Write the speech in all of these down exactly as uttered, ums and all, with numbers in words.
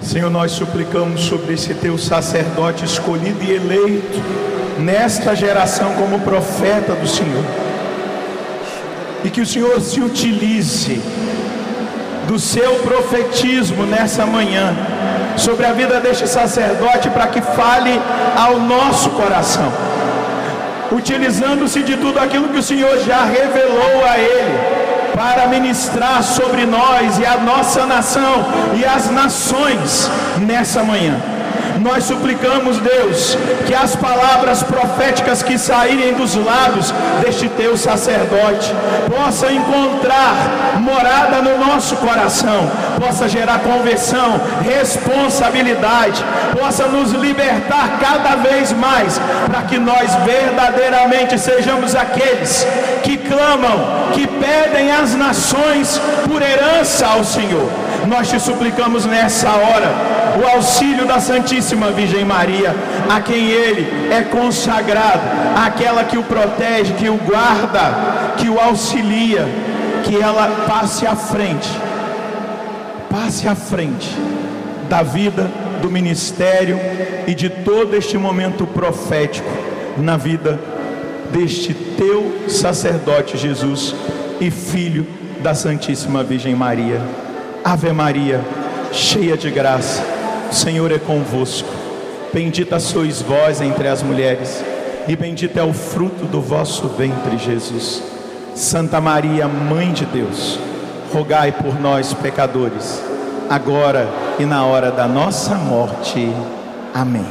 Senhor, nós suplicamos sobre esse teu sacerdote escolhido e eleito nesta geração como profeta do Senhor, e que o Senhor se utilize do seu profetismo nessa manhã sobre a vida deste sacerdote, para que fale ao nosso coração, utilizando-se de tudo aquilo que o Senhor já revelou a ele, para ministrar sobre nós e a nossa nação e as nações nessa manhã. Nós suplicamos, Deus, que as palavras proféticas que saírem dos lábios deste teu sacerdote possam encontrar morada no nosso coração, possa gerar conversão, responsabilidade, possa nos libertar cada vez mais, para que nós verdadeiramente sejamos aqueles que clamam, que pedem às nações por herança ao Senhor. Nós te suplicamos nessa hora o auxílio da Santíssima Virgem Maria, a quem ele é consagrado, aquela que o protege, que o guarda, que o auxilia, que ela passe à frente, passe à frente da vida, do ministério e de todo este momento profético na vida deste teu sacerdote Jesus e filho da Santíssima Virgem Maria. Ave Maria, cheia de graça, o Senhor é convosco. Bendita sois vós entre as mulheres, e bendito é o fruto do vosso ventre, Jesus. Santa Maria, Mãe de Deus, rogai por nós, pecadores, agora e na hora da nossa morte. Amém.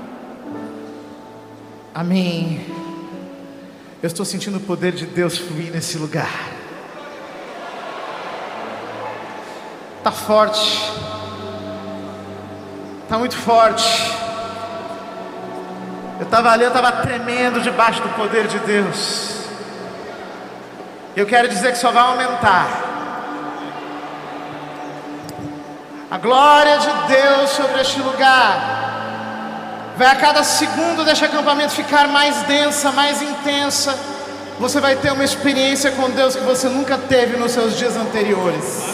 Amém. Eu estou sentindo o poder de Deus fluir nesse lugar. Está forte, está muito forte. Eu estava ali, eu estava tremendo debaixo do poder de Deus. Eu quero dizer que só vai aumentar. A glória de Deus sobre este lugar vai a cada segundo deste acampamento ficar mais densa, mais intensa. Você vai ter uma experiência com Deus que você nunca teve nos seus dias anteriores.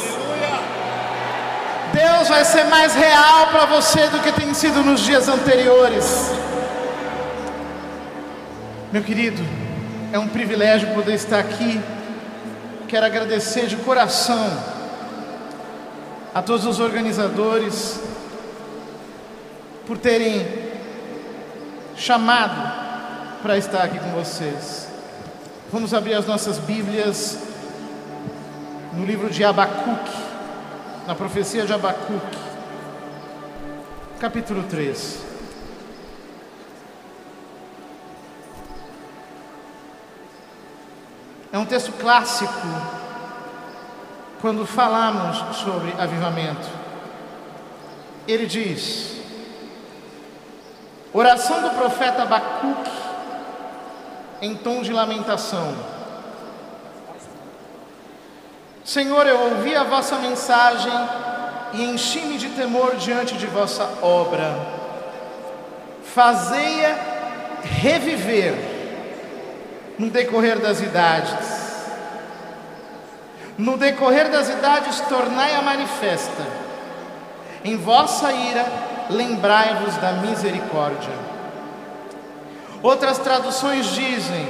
Deus vai ser mais real para você do que tem sido nos dias anteriores. Meu querido, é um privilégio poder estar aqui. Quero agradecer de coração a todos os organizadores por terem chamado para estar aqui com vocês. Vamos abrir as nossas Bíblias no livro de Abacuque, na profecia de Abacuque, capítulo três. É um texto clássico quando falamos sobre avivamento. Ele diz: oração do profeta Abacuque em tom de lamentação. Senhor, eu ouvi a vossa mensagem e enchi-me de temor diante de vossa obra. Fazei-a reviver no decorrer das idades. No decorrer das idades, tornai-a manifesta. Em vossa ira, lembrai-vos da misericórdia. Outras traduções dizem: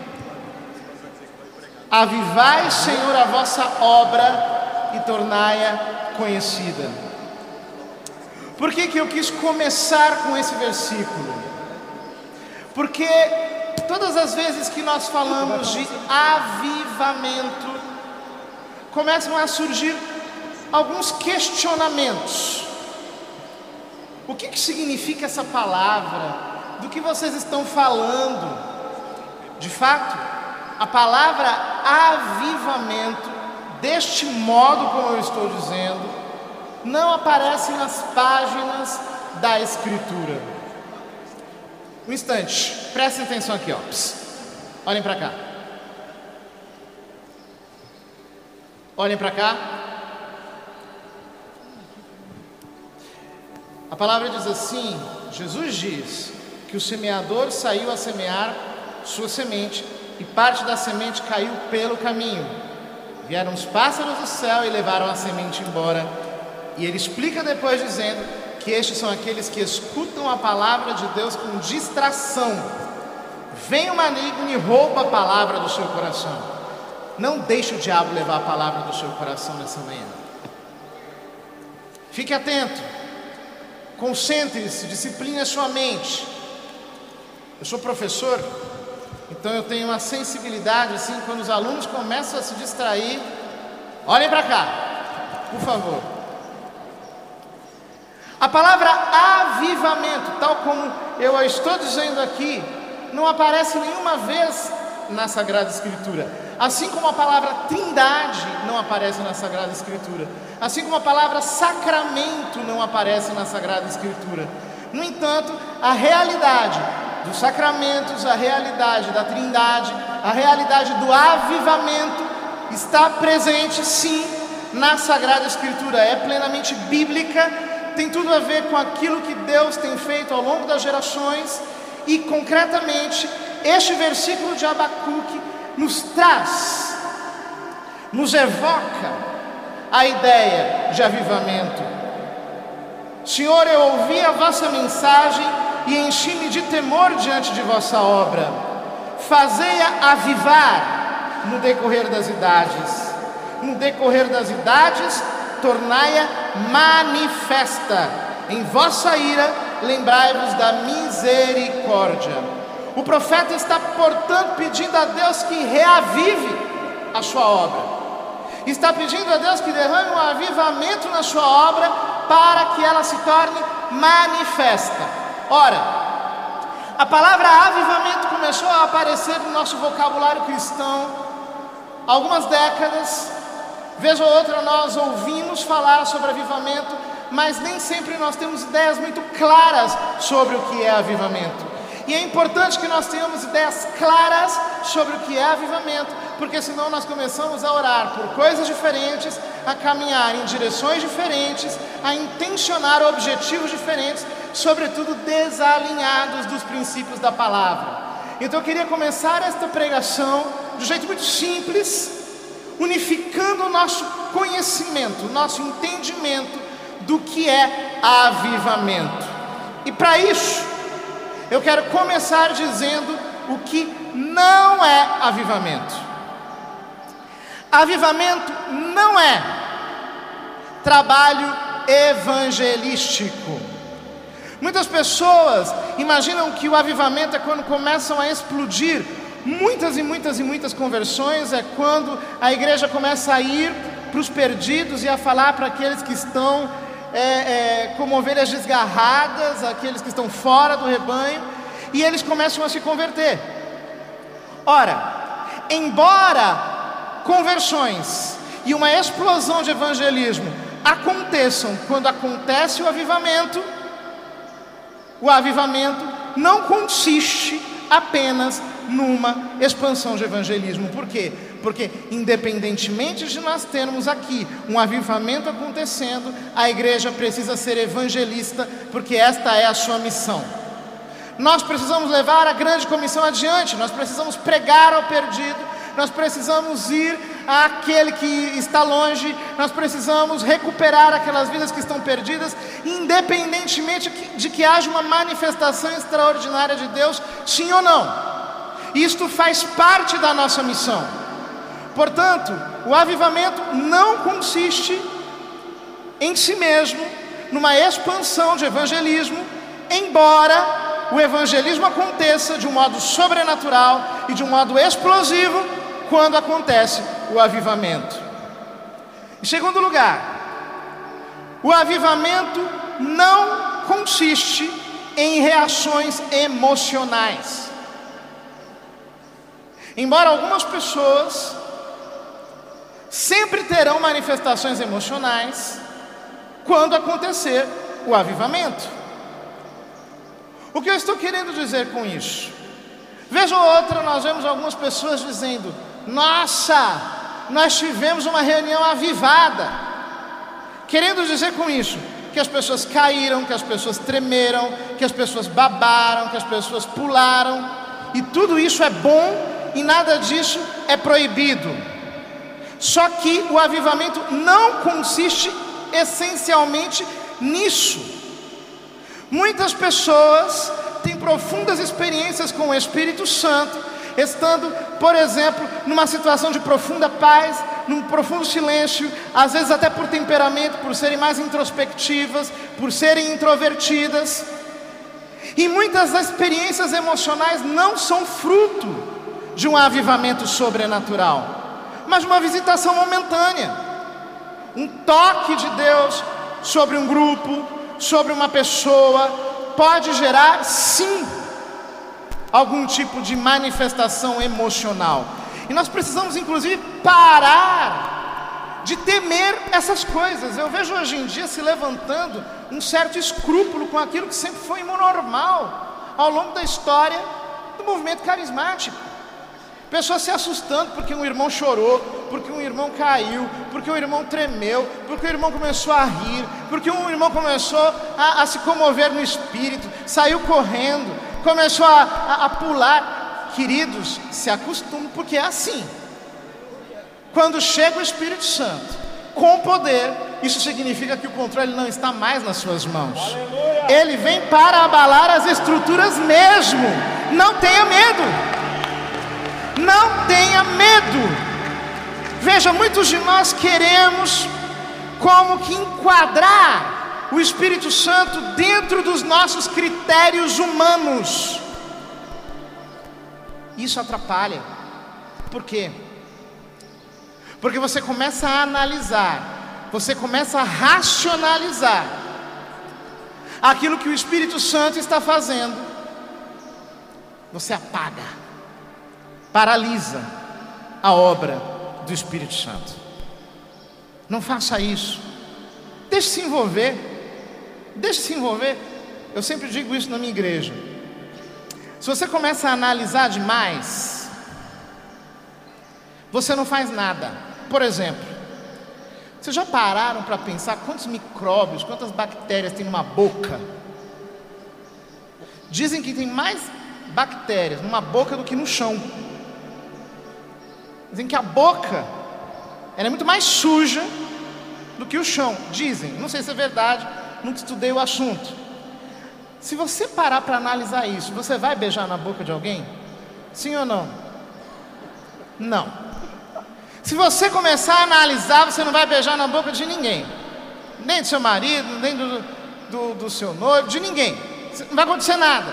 avivai, Senhor, a vossa obra e tornai-a conhecida. Por que que eu quis começar com esse versículo? Porque todas as vezes que nós falamos de avivamento, começam a surgir alguns questionamentos. O que que significa essa palavra? Do que vocês estão falando? De fato, a palavra avivamento, deste modo como eu estou dizendo, não aparece nas páginas da Escritura. Um instante, prestem atenção aqui, ó. Psst. Olhem para cá. Olhem para cá. A palavra diz assim: Jesus diz que o semeador saiu a semear sua semente, e parte da semente caiu pelo caminho. Vieram os pássaros do céu e levaram a semente embora, E ele explica depois dizendo que estes são aqueles que escutam a palavra de Deus com distração. Vem o maligno e rouba a palavra do seu coração. Não deixe o diabo levar a palavra do seu coração nessa manhã. Fique atento, concentre-se, discipline a sua mente. Eu sou professor, então eu tenho uma sensibilidade assim, quando os alunos começam a se distrair, olhem para cá, por favor. A palavra avivamento, tal como eu a estou dizendo aqui, não aparece nenhuma vez na Sagrada Escritura. Assim como a palavra trindade não aparece na Sagrada Escritura. Assim como a palavra sacramento não aparece na Sagrada Escritura. No entanto, a realidade dos sacramentos, a realidade da trindade, a realidade do avivamento está presente sim na Sagrada Escritura. É plenamente bíblica, tem tudo a ver com aquilo que Deus tem feito ao longo das gerações. E concretamente, este versículo de Abacuque nos traz, nos evoca a ideia de avivamento. Senhor, eu ouvi a vossa mensagem e enchi-me de temor diante de vossa obra. Fazei-a avivar no decorrer das idades. No decorrer das idades, tornai-a manifesta. Em vossa ira, lembrai-vos da misericórdia. O profeta está, portanto, pedindo a Deus que reavive a sua obra. Está pedindo a Deus que derrame um avivamento na sua obra para que ela se torne manifesta. Ora, a palavra avivamento começou a aparecer no nosso vocabulário cristão há algumas décadas. Vez ou outra nós ouvimos falar sobre avivamento, mas nem sempre nós temos ideias muito claras sobre o que é avivamento. E é importante que nós tenhamos ideias claras sobre o que é avivamento, porque senão nós começamos a orar por coisas diferentes, a caminhar em direções diferentes, a intencionar objetivos diferentes, sobretudo desalinhados dos princípios da palavra. Então eu queria começar esta pregação de um jeito muito simples, unificando o nosso conhecimento, o nosso entendimento do que é avivamento. E para isso, eu quero começar dizendo o que não é avivamento. Avivamento não é trabalho evangelístico. Muitas pessoas imaginam que o avivamento é quando começam a explodir muitas e muitas e muitas conversões, é quando a igreja começa a ir para os perdidos e a falar para aqueles que estão É, é, como ovelhas desgarradas, aqueles que estão fora do rebanho, e eles começam a se converter. Ora, embora conversões e uma explosão de evangelismo aconteçam quando acontece o avivamento, o avivamento não consiste apenas numa expansão de evangelismo. Por quê? Porque independentemente de nós termos aqui um avivamento acontecendo, a igreja precisa ser evangelista, porque esta é a sua missão. Nós precisamos levar a grande comissão adiante, nós precisamos pregar ao perdido, nós precisamos ir àquele que está longe, nós precisamos recuperar aquelas vidas que estão perdidas, independentemente de que haja uma manifestação extraordinária de Deus, sim ou não. Isto faz parte da nossa missão. Portanto, o avivamento não consiste em si mesmo numa expansão de evangelismo, embora o evangelismo aconteça de um modo sobrenatural e de um modo explosivo quando acontece o avivamento. Em segundo lugar, o avivamento não consiste em reações emocionais. Embora algumas pessoas sempre terão manifestações emocionais quando acontecer o avivamento. O que eu estou querendo dizer com isso? Vez ou outra nós vemos algumas pessoas dizendo: nossa, nós tivemos uma reunião avivada. Querendo dizer com isso que as pessoas caíram, que as pessoas tremeram, que as pessoas babaram, que as pessoas pularam. E tudo isso é bom e nada disso é proibido. Só que o avivamento não consiste essencialmente nisso. Muitas pessoas têm profundas experiências com o Espírito Santo, estando, por exemplo, numa situação de profunda paz, num profundo silêncio, às vezes até por temperamento, por serem mais introspectivas, por serem introvertidas. E muitas das experiências emocionais não são fruto de um avivamento sobrenatural, mas de uma visitação momentânea, um toque de Deus sobre um grupo, sobre uma pessoa, pode gerar, sim, algum tipo de manifestação emocional. E nós precisamos, inclusive, parar de temer essas coisas. Eu vejo hoje em dia se levantando um certo escrúpulo com aquilo que sempre foi normal ao longo da história do movimento carismático. Pessoas se assustando porque um irmão chorou, porque um irmão caiu, porque o irmão tremeu, porque o irmão começou a rir, porque um irmão começou a, a se comover no espírito, saiu correndo, começou a, a, a pular. Queridos, se acostumem, porque é assim. Quando chega o Espírito Santo com poder, isso significa que o controle não está mais nas suas mãos. Aleluia. Ele vem para abalar as estruturas mesmo. Não tenha medo. Não tenha medo. Veja, muitos de nós queremos como que enquadrar o Espírito Santo dentro dos nossos critérios humanos. Isso atrapalha. Por quê? Porque você começa a analisar, você começa a racionalizar aquilo que o Espírito Santo está fazendo. Você apaga, paralisa a obra do Espírito Santo. Não faça isso. Deixe se envolver. Deixe se envolver. Eu sempre digo isso na minha igreja. Se você começa a analisar demais, você não faz nada. Por exemplo, vocês já pararam para pensar quantos micróbios, quantas bactérias tem numa boca? Dizem que tem mais bactérias numa boca do que no chão. Dizem que a boca, ela é muito mais suja do que o chão. Dizem, não sei se é verdade, nunca estudei o assunto. Se você parar para analisar isso, você vai beijar na boca de alguém? Sim ou não? Não. Se você começar a analisar, você não vai beijar na boca de ninguém. Nem do seu marido, nem do, do, do seu noivo, de ninguém. Não vai acontecer nada.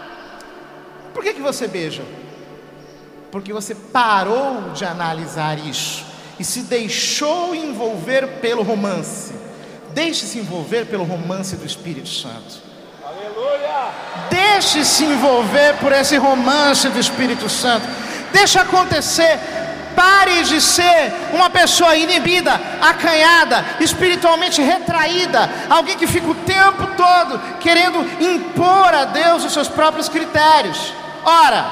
Por que que você beija? Porque você parou de analisar isso e se deixou envolver pelo romance. Deixe-se envolver pelo romance do Espírito Santo. Deixe-se envolver por esse romance do Espírito Santo. Deixe acontecer. Pare de ser uma pessoa inibida, acanhada, espiritualmente retraída, alguém que fica o tempo todo querendo impor a Deus os seus próprios critérios. Ora,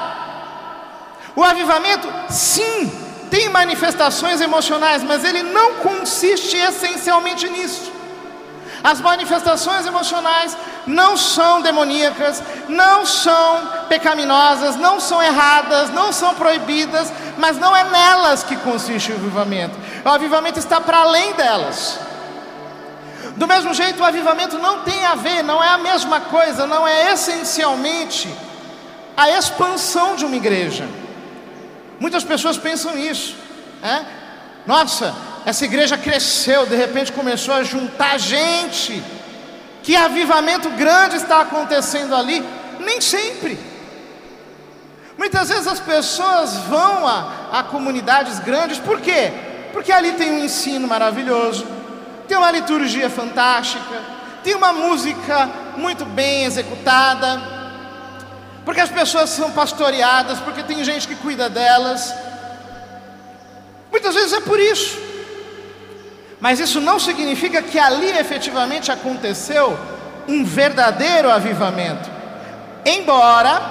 o avivamento, sim, tem manifestações emocionais, mas ele não consiste essencialmente nisso. As manifestações emocionais não são demoníacas, não são pecaminosas, não são erradas, não são proibidas, mas não é nelas que consiste o avivamento. O avivamento está para além delas. Do mesmo jeito, o avivamento não tem a ver, não é a mesma coisa, não é essencialmente a expansão de uma igreja. Muitas pessoas pensam isso, né? Nossa, essa igreja cresceu, de repente começou a juntar gente. Que avivamento grande está acontecendo ali? Nem sempre. Muitas vezes as pessoas vão a, a comunidades grandes, por quê? Porque ali tem um ensino maravilhoso, tem uma liturgia fantástica, tem uma música muito bem executada, porque as pessoas são pastoreadas, porque tem gente que cuida delas. Muitas vezes é por isso. Mas isso não significa que ali efetivamente aconteceu um verdadeiro avivamento. Embora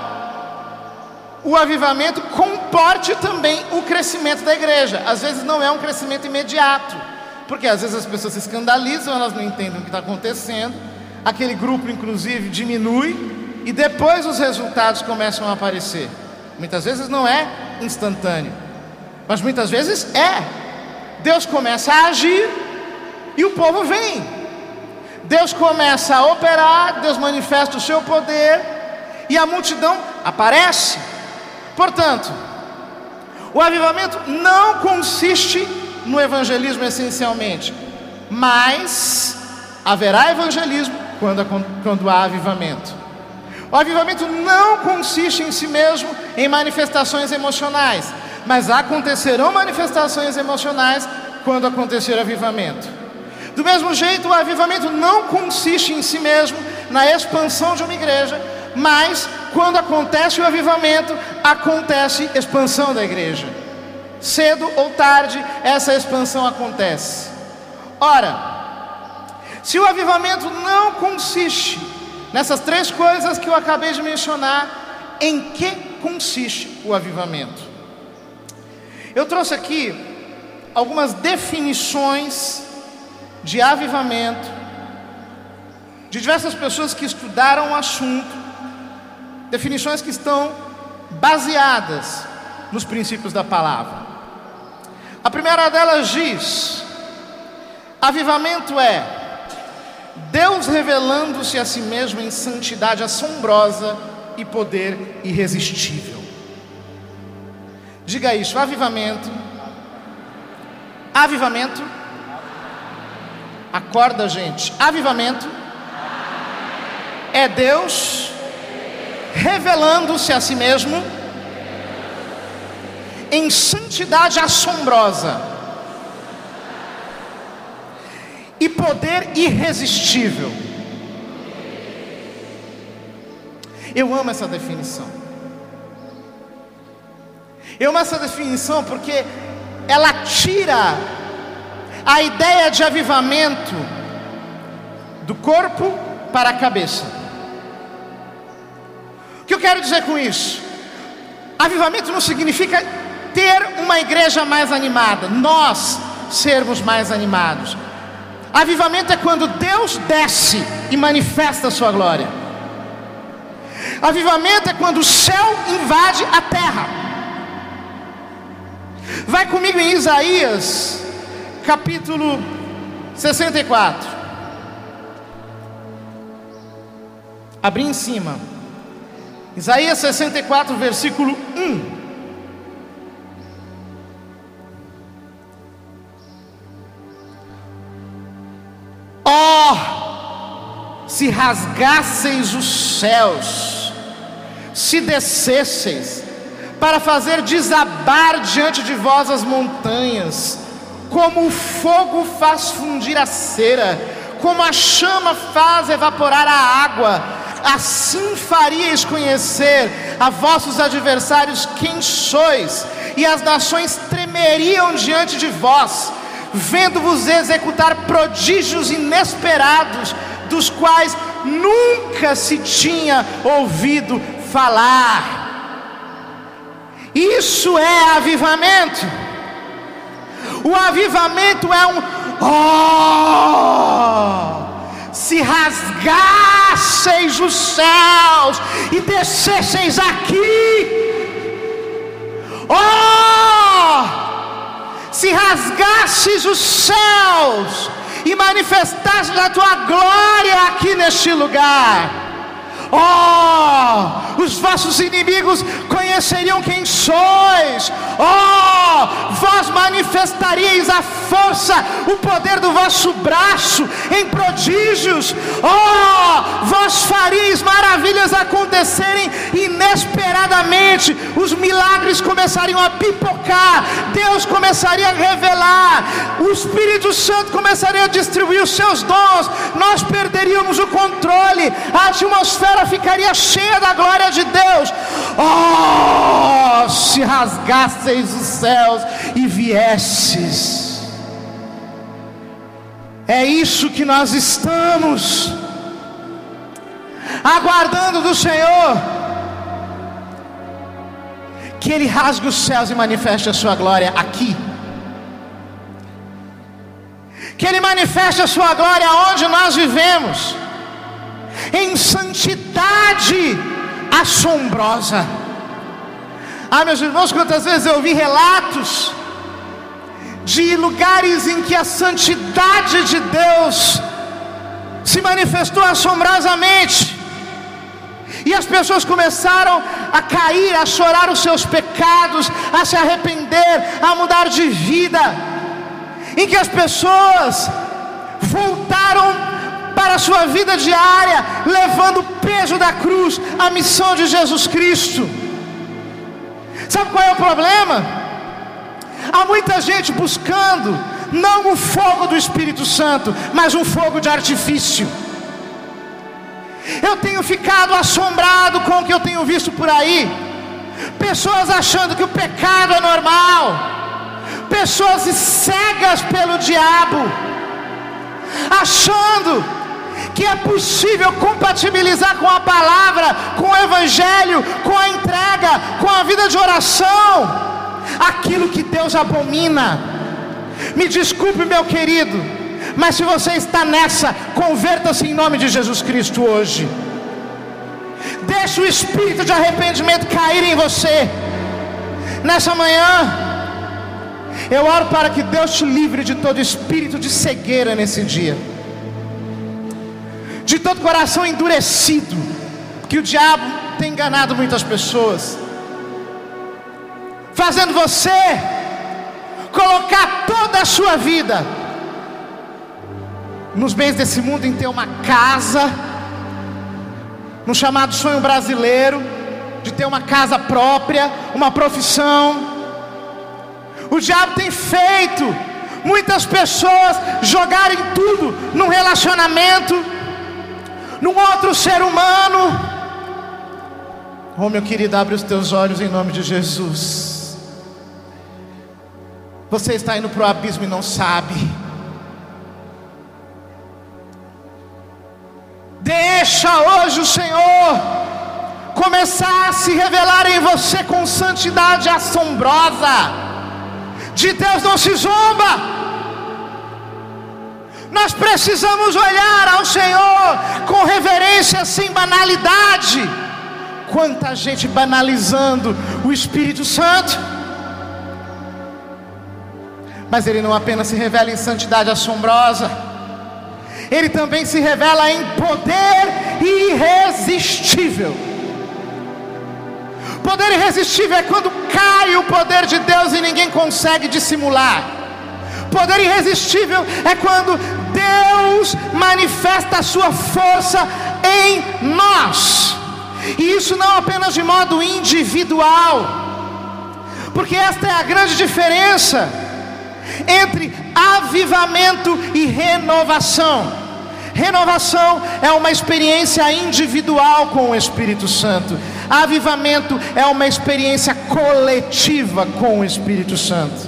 o avivamento comporte também o crescimento da igreja. Às vezes não é um crescimento imediato, porque às vezes as pessoas se escandalizam, elas não entendem o que está acontecendo. Aquele grupo inclusive diminui e depois os resultados começam a aparecer. Muitas vezes não é instantâneo, mas muitas vezes é. Deus começa a agir E o povo vem. Deus começa a operar, Deus manifesta o seu poder e a multidão aparece. Portanto, o avivamento não consiste no evangelismo essencialmente, mas haverá evangelismo quando, quando há avivamento. O avivamento não consiste em si mesmo em manifestações emocionais, mas acontecerão manifestações emocionais quando acontecer avivamento. Do mesmo jeito, o avivamento não consiste em si mesmo na expansão de uma igreja, mas quando acontece o avivamento, acontece expansão da igreja. Cedo ou tarde, essa expansão acontece. Ora, se o avivamento não consiste nessas três coisas que eu acabei de mencionar, em que consiste o avivamento? Eu trouxe aqui algumas definições de avivamento de diversas pessoas que estudaram o assunto, definições que estão baseadas nos princípios da palavra. A primeira delas diz: avivamento é Deus revelando-se a si mesmo em santidade assombrosa e poder irresistível. Diga isso: avivamento. Avivamento. Acorda, gente. Avivamento é Deus revelando-se a si mesmo em santidade assombrosa e poder irresistível. Eu amo essa definição. Eu amo essa definição porque ela tira a ideia de avivamento do corpo para a cabeça. O que eu quero dizer com isso? Avivamento não significa ter uma igreja mais animada, nós sermos mais animados. Avivamento é quando Deus desce e manifesta a sua glória. Avivamento é quando o céu invade a terra. Vai comigo em Isaías capítulo sessenta e quatro. Abri em cima. Isaías sessenta e quatro, versículo um. Oh, se rasgasseis os céus, se descesseis, para fazer desabar diante de vós as montanhas, como o fogo faz fundir a cera, como a chama faz evaporar a água, assim faríeis conhecer a vossos adversários quem sois, e as nações tremeriam diante de vós, vendo-vos executar prodígios inesperados, dos quais nunca se tinha ouvido falar. Isso é avivamento. O avivamento é um oh, se rasgasseis os céus e descesseis aqui. Oh, se rasgasses os céus e manifestasses a tua glória aqui neste lugar. Oh, os vossos inimigos conheceriam quem sois. Oh, vós manifestaríeis a força, o poder do vosso braço em prodígios. Oh, vós faríeis maravilhas acontecerem inesperadamente. Os milagres começariam a pipocar, Deus começaria a revelar, o Espírito Santo começaria a distribuir os seus dons. Nós perderíamos o controle, a atmosfera ficaria cheia da glória de Deus. Oh, se rasgasseis os céus e viesses. É isso que nós estamos aguardando do Senhor, que Ele rasgue os céus e manifeste a sua glória aqui, que Ele manifeste a sua glória onde nós vivemos, em santidade assombrosa. Ah, meus irmãos, quantas vezes eu ouvi relatos de lugares em que a santidade de Deus se manifestou assombrosamente, e as pessoas começaram a cair, a chorar os seus pecados, a se arrepender, a mudar de vida, em que as pessoas voltaram para a sua vida diária, levando o peso da cruz, a missão de Jesus Cristo. Sabe qual é o problema? Há muita gente buscando não o fogo do Espírito Santo, mas um fogo de artifício. Eu tenho ficado assombrado com o que eu tenho visto por aí. Pessoas achando que o pecado é normal, pessoas cegas pelo diabo, achando que é possível compatibilizar com a palavra, com o evangelho, com a entrega, com a vida de oração, aquilo que Deus abomina. Me desculpe, meu querido, mas se você está nessa, converta-se em nome de Jesus Cristo hoje. Deixe o espírito de arrependimento cair em você. Nessa manhã, eu oro para que Deus te livre de todo espírito de cegueira nesse dia, de todo coração endurecido, que o diabo tem enganado muitas pessoas, fazendo você colocar toda a sua vida nos bens desse mundo, em ter uma casa, no chamado sonho brasileiro, de ter uma casa própria, uma profissão. O diabo tem feito muitas pessoas jogarem tudo num relacionamento, num outro ser humano. Oh, meu querido, abre os teus olhos em nome de Jesus. Você está indo para o abismo e não sabe. Deixa hoje o Senhor começar a se revelar em você com santidade assombrosa. De Deus não se zomba. Nós precisamos olhar ao Senhor com reverência, sem banalidade. Quanta gente banalizando o Espírito Santo. Mas Ele não apenas se revela em santidade assombrosa, Ele também se revela em poder irresistível. Poder irresistível é quando cai o poder de Deus e ninguém consegue dissimular. Poder irresistível é quando Deus manifesta a sua força em nós. E isso não apenas de modo individual, porque esta é a grande diferença entre avivamento e renovação. Renovação é uma experiência individual com o Espírito Santo. Avivamento é uma experiência coletiva com o Espírito Santo.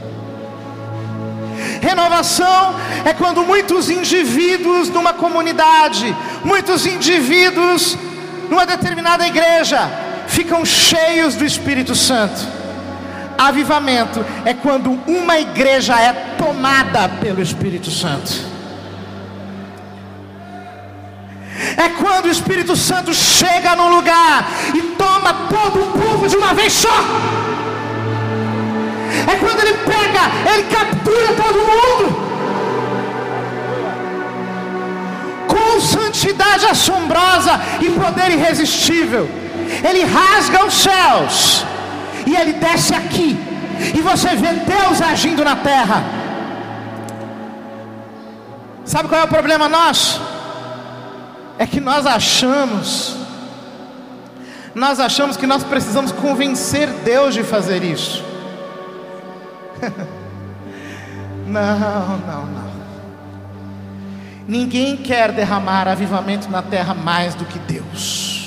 Renovação é quando muitos indivíduos numa comunidade, muitos indivíduos numa determinada igreja ficam cheios do Espírito Santo. Avivamento é quando uma igreja é tomada pelo Espírito Santo. É quando o Espírito Santo chega num lugar e toma todo o povo de uma vez só. É quando Ele pega, Ele captura todo mundo com santidade assombrosa e poder irresistível. Ele rasga os céus e Ele desce aqui, e você vê Deus agindo na terra. Sabe qual é o problema nosso? É que nós achamos Nós achamos que nós precisamos convencer Deus de fazer isso. Não, não, não. Ninguém quer derramar avivamento na terra mais do que Deus.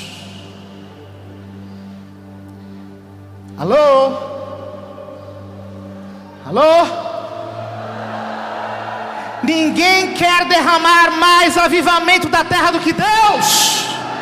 Alô? Alô? Ninguém quer derramar mais avivamento da terra do que Deus.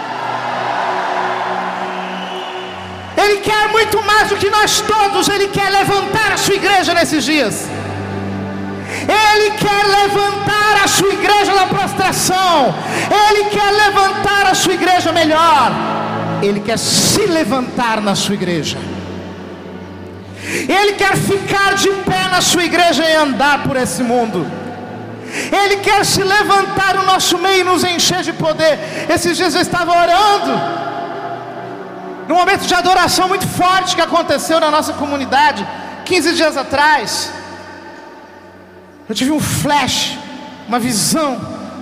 Ele quer muito mais do que nós todos. Ele quer levantar a sua igreja nesses dias. Ele quer levantar a sua igreja da prostração. Ele quer levantar a sua igreja melhor. Ele quer se levantar na sua igreja. Ele quer ficar de pé na sua igreja e andar por esse mundo. Ele quer se levantar no nosso meio e nos encher de poder. Esses dias eu estava orando, num momento de adoração muito forte que aconteceu na nossa comunidade, quinze dias atrás. Eu tive um flash, uma visão,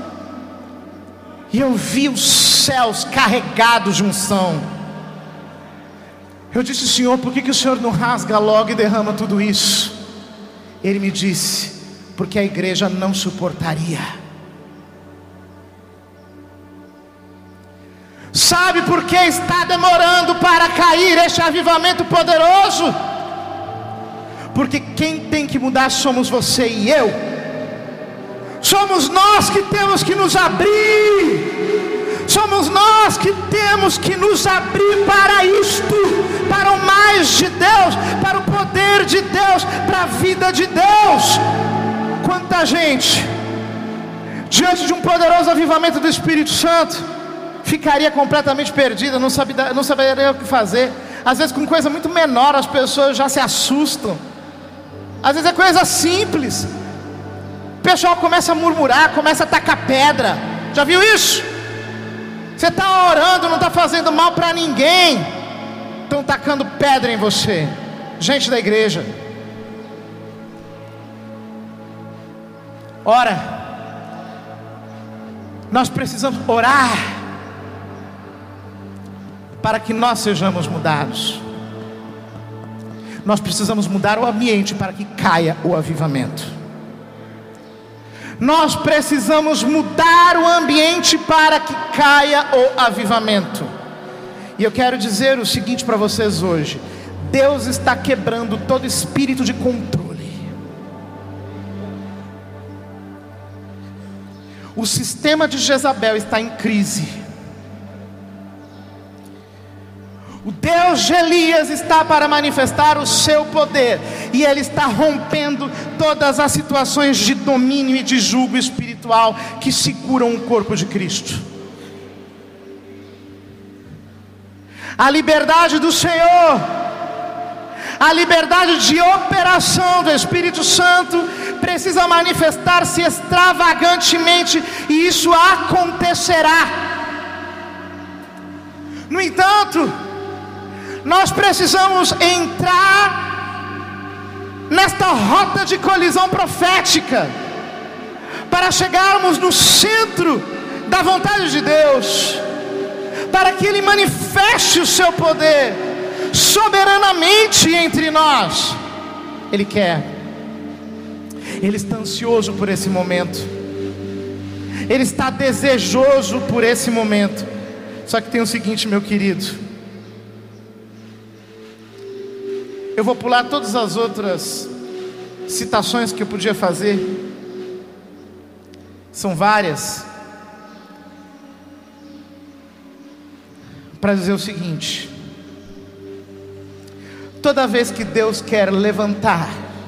e eu vi os céus carregados de unção. Eu disse: Senhor, por que, que o Senhor não rasga logo e derrama tudo isso? Ele me disse: porque a igreja não suportaria. Sabe por que está demorando para cair este avivamento poderoso? Porque quem tem que mudar somos você e eu. Somos nós que temos que nos abrir. Somos nós que temos que nos abrir para isto, para o mais de Deus, para o poder de Deus, para a vida de Deus. Quanta gente, diante de um poderoso avivamento do Espírito Santo, ficaria completamente perdida, não saberia, não saberia o que fazer. Às vezes com coisa muito menor as pessoas já se assustam. Às vezes é coisa simples, o pessoal começa a murmurar, começa a tacar pedra. Já viu isso? Você está orando, não está fazendo mal para ninguém, estão tacando pedra em você. Gente da igreja, ora, nós precisamos orar para que nós sejamos mudados. Nós precisamos mudar o ambiente para que caia o avivamento. Nós precisamos mudar o ambiente para que caia o avivamento. E eu quero dizer o seguinte para vocês hoje: Deus está quebrando todo espírito de controle. O sistema de Jezabel está em crise. O Deus de Elias está para manifestar o seu poder, e Ele está rompendo todas as situações de domínio e de jugo espiritual que seguram o corpo de Cristo. A liberdade do Senhor, a liberdade de operação do Espírito Santo precisa manifestar-se extravagantemente, e isso acontecerá. No entanto, nós precisamos entrar nesta rota de colisão profética, para chegarmos no centro da vontade de Deus, para que Ele manifeste o seu poder soberanamente entre nós. Ele quer, Ele está ansioso por esse momento, Ele está desejoso por esse momento. Só que tem o seguinte, meu querido, eu vou pular todas as outras citações que eu podia fazer, são várias, para dizer o seguinte: toda vez que Deus quer levantar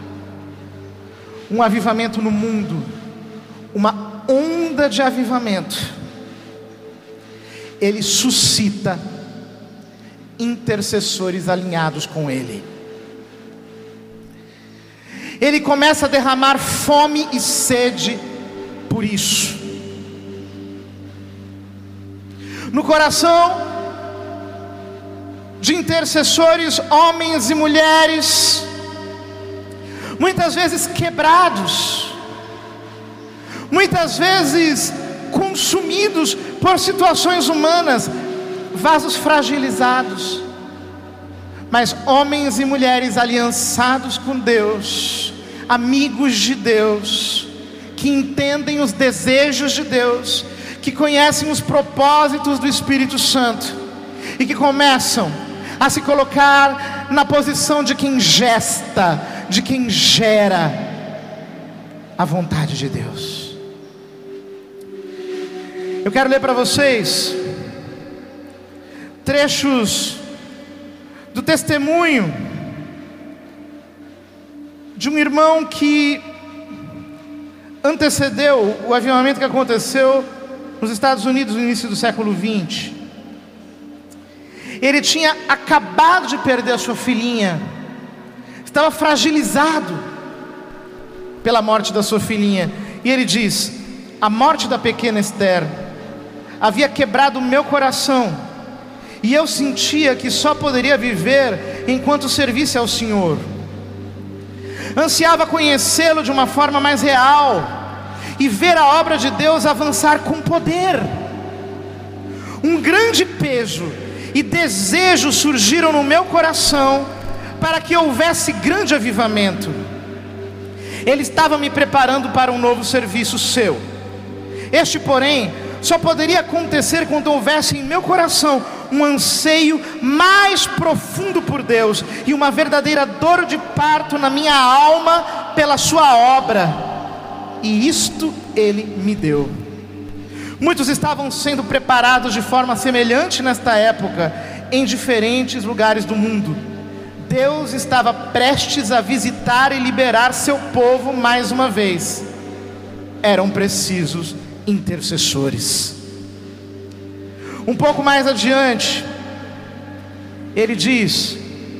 um avivamento no mundo, uma onda de avivamento, Ele suscita intercessores alinhados com Ele. Ele começa a derramar fome e sede por isso. No coração de intercessores, homens e mulheres, muitas vezes quebrados, muitas vezes consumidos por situações humanas, vasos fragilizados, mas homens e mulheres aliançados com Deus, amigos de Deus, que entendem os desejos de Deus, que conhecem os propósitos do Espírito Santo, e que começam a se colocar na posição de quem gesta, de quem gera a vontade de Deus. Eu quero ler para vocês trechos do testemunho de um irmão que antecedeu o avivamento que aconteceu nos Estados Unidos no início do século vinte. Ele tinha acabado de perder a sua filhinha, estava fragilizado pela morte da sua filhinha. E ele diz: a morte da pequena Esther havia quebrado o meu coração, e eu sentia que só poderia viver enquanto servisse ao Senhor. Ansiava conhecê-lo de uma forma mais real e ver a obra de Deus avançar com poder. Um grande peso e desejo surgiram no meu coração para que houvesse grande avivamento. Ele estava me preparando para um novo serviço seu. Este, porém, só poderia acontecer quando houvesse em meu coração um anseio mais profundo por Deus e uma verdadeira dor de parto na minha alma pela sua obra. E isto Ele me deu. Muitos estavam sendo preparados de forma semelhante nesta época, em diferentes lugares do mundo. Deus estava prestes a visitar e liberar seu povo mais uma vez. Eram precisos intercessores. Um pouco mais adiante, ele diz: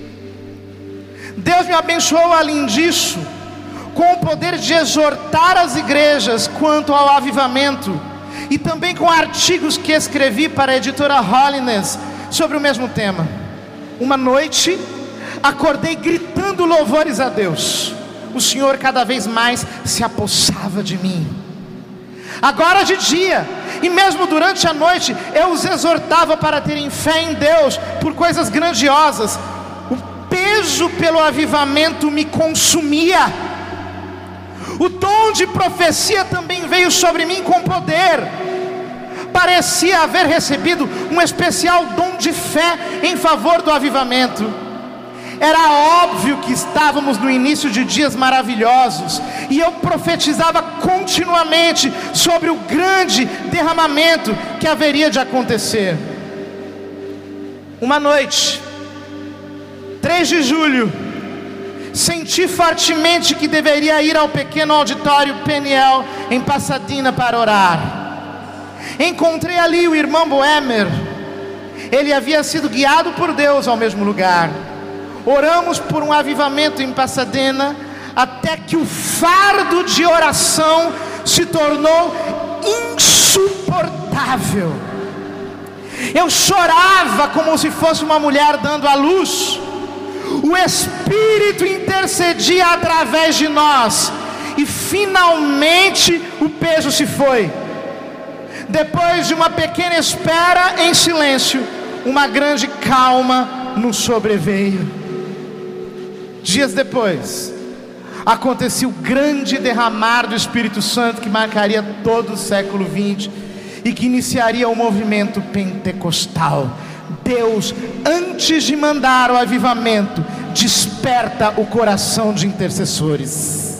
Deus me abençoou além disso, com o poder de exortar as igrejas quanto ao avivamento, e também com artigos que escrevi para a editora Holiness sobre o mesmo tema. Uma noite, acordei gritando louvores a Deus. O Senhor cada vez mais se apossava de mim. Agora de dia, e mesmo durante a noite, eu os exortava para terem fé em Deus por coisas grandiosas. O peso pelo avivamento me consumia. O dom de profecia também veio sobre mim com poder. Parecia haver recebido um especial dom de fé em favor do avivamento. Era óbvio que estávamos no início de dias maravilhosos, e eu profetizava continuamente sobre o grande derramamento que haveria de acontecer. Uma noite, três de julho, senti fortemente que deveria ir ao pequeno auditório Peniel em Pasadena para orar. Encontrei ali o irmão Boemer. Ele havia sido guiado por Deus ao mesmo lugar. Oramos por um avivamento em Pasadena, até que o fardo de oração se tornou insuportável. Eu chorava como se fosse uma mulher dando à luz. O Espírito intercedia através de nós, e finalmente o peso se foi. Depois de uma pequena espera em silêncio, uma grande calma nos sobreveio. Dias depois, aconteceu o grande derramar do Espírito Santo que marcaria todo o século vinte e que iniciaria o movimento pentecostal. Deus, antes de mandar o avivamento, desperta o coração de intercessores.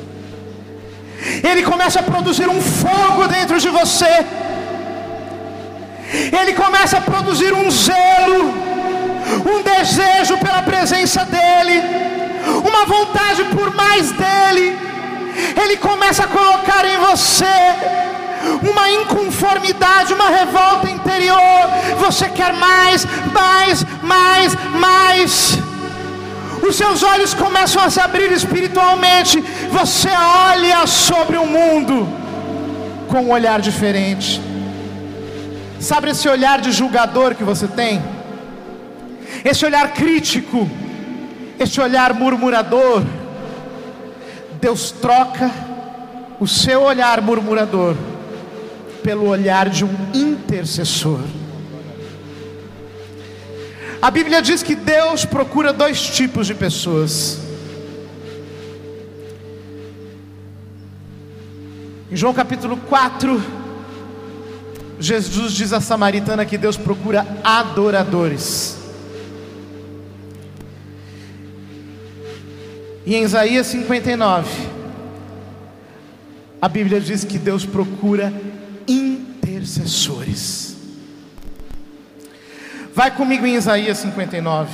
Ele começa a produzir um fogo dentro de você. Ele começa a produzir um zelo, um desejo pela presença dEle, uma vontade por mais dEle. Ele começa a colocar em você uma inconformidade, uma revolta interior. Você quer mais, mais, mais, mais. Os seus olhos começam a se abrir espiritualmente. Você olha sobre o mundo com um olhar diferente. Sabe esse olhar de julgador que você tem? Esse olhar crítico, esse olhar murmurador. Deus troca o seu olhar murmurador pelo olhar de um intercessor. A Bíblia diz que Deus procura dois tipos de pessoas. Em João capítulo quatro, Jesus diz à samaritana que Deus procura adoradores. E em Isaías cinquenta e nove, a Bíblia diz que Deus procura intercessores. Vai comigo em Isaías cinquenta e nove.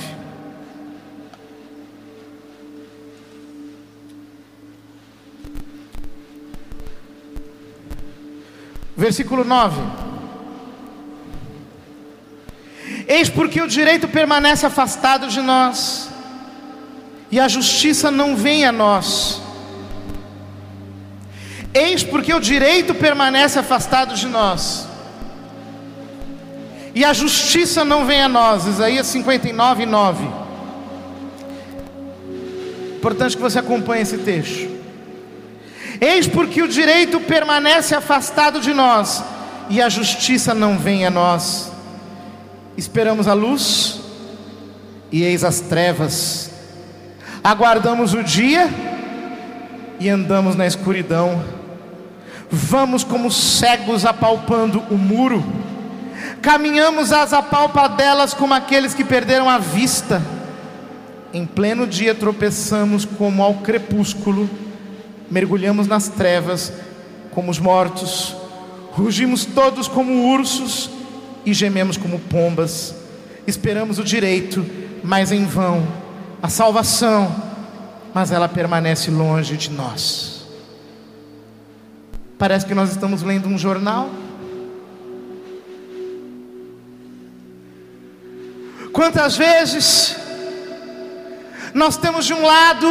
Versículo nove. Eis porque o direito permanece afastado de nós, e a justiça não vem a nós. Eis porque o direito permanece afastado de nós, e a justiça não vem a nós. Isaías cinquenta e nove, nove. Importante que você acompanhe esse texto. Eis porque o direito permanece afastado de nós, e a justiça não vem a nós. Esperamos a luz, e eis as trevas. Aguardamos o dia, e andamos na escuridão. Vamos como cegos apalpando o muro. Caminhamos às apalpadelas como aqueles que perderam a vista. Em pleno dia tropeçamos como ao crepúsculo. Mergulhamos nas trevas como os mortos. Rugimos todos como ursos e gememos como pombas. Esperamos o direito, mas em vão. A salvação, mas ela permanece longe de nós. Parece que nós estamos lendo um jornal. Quantas vezes nós temos de um lado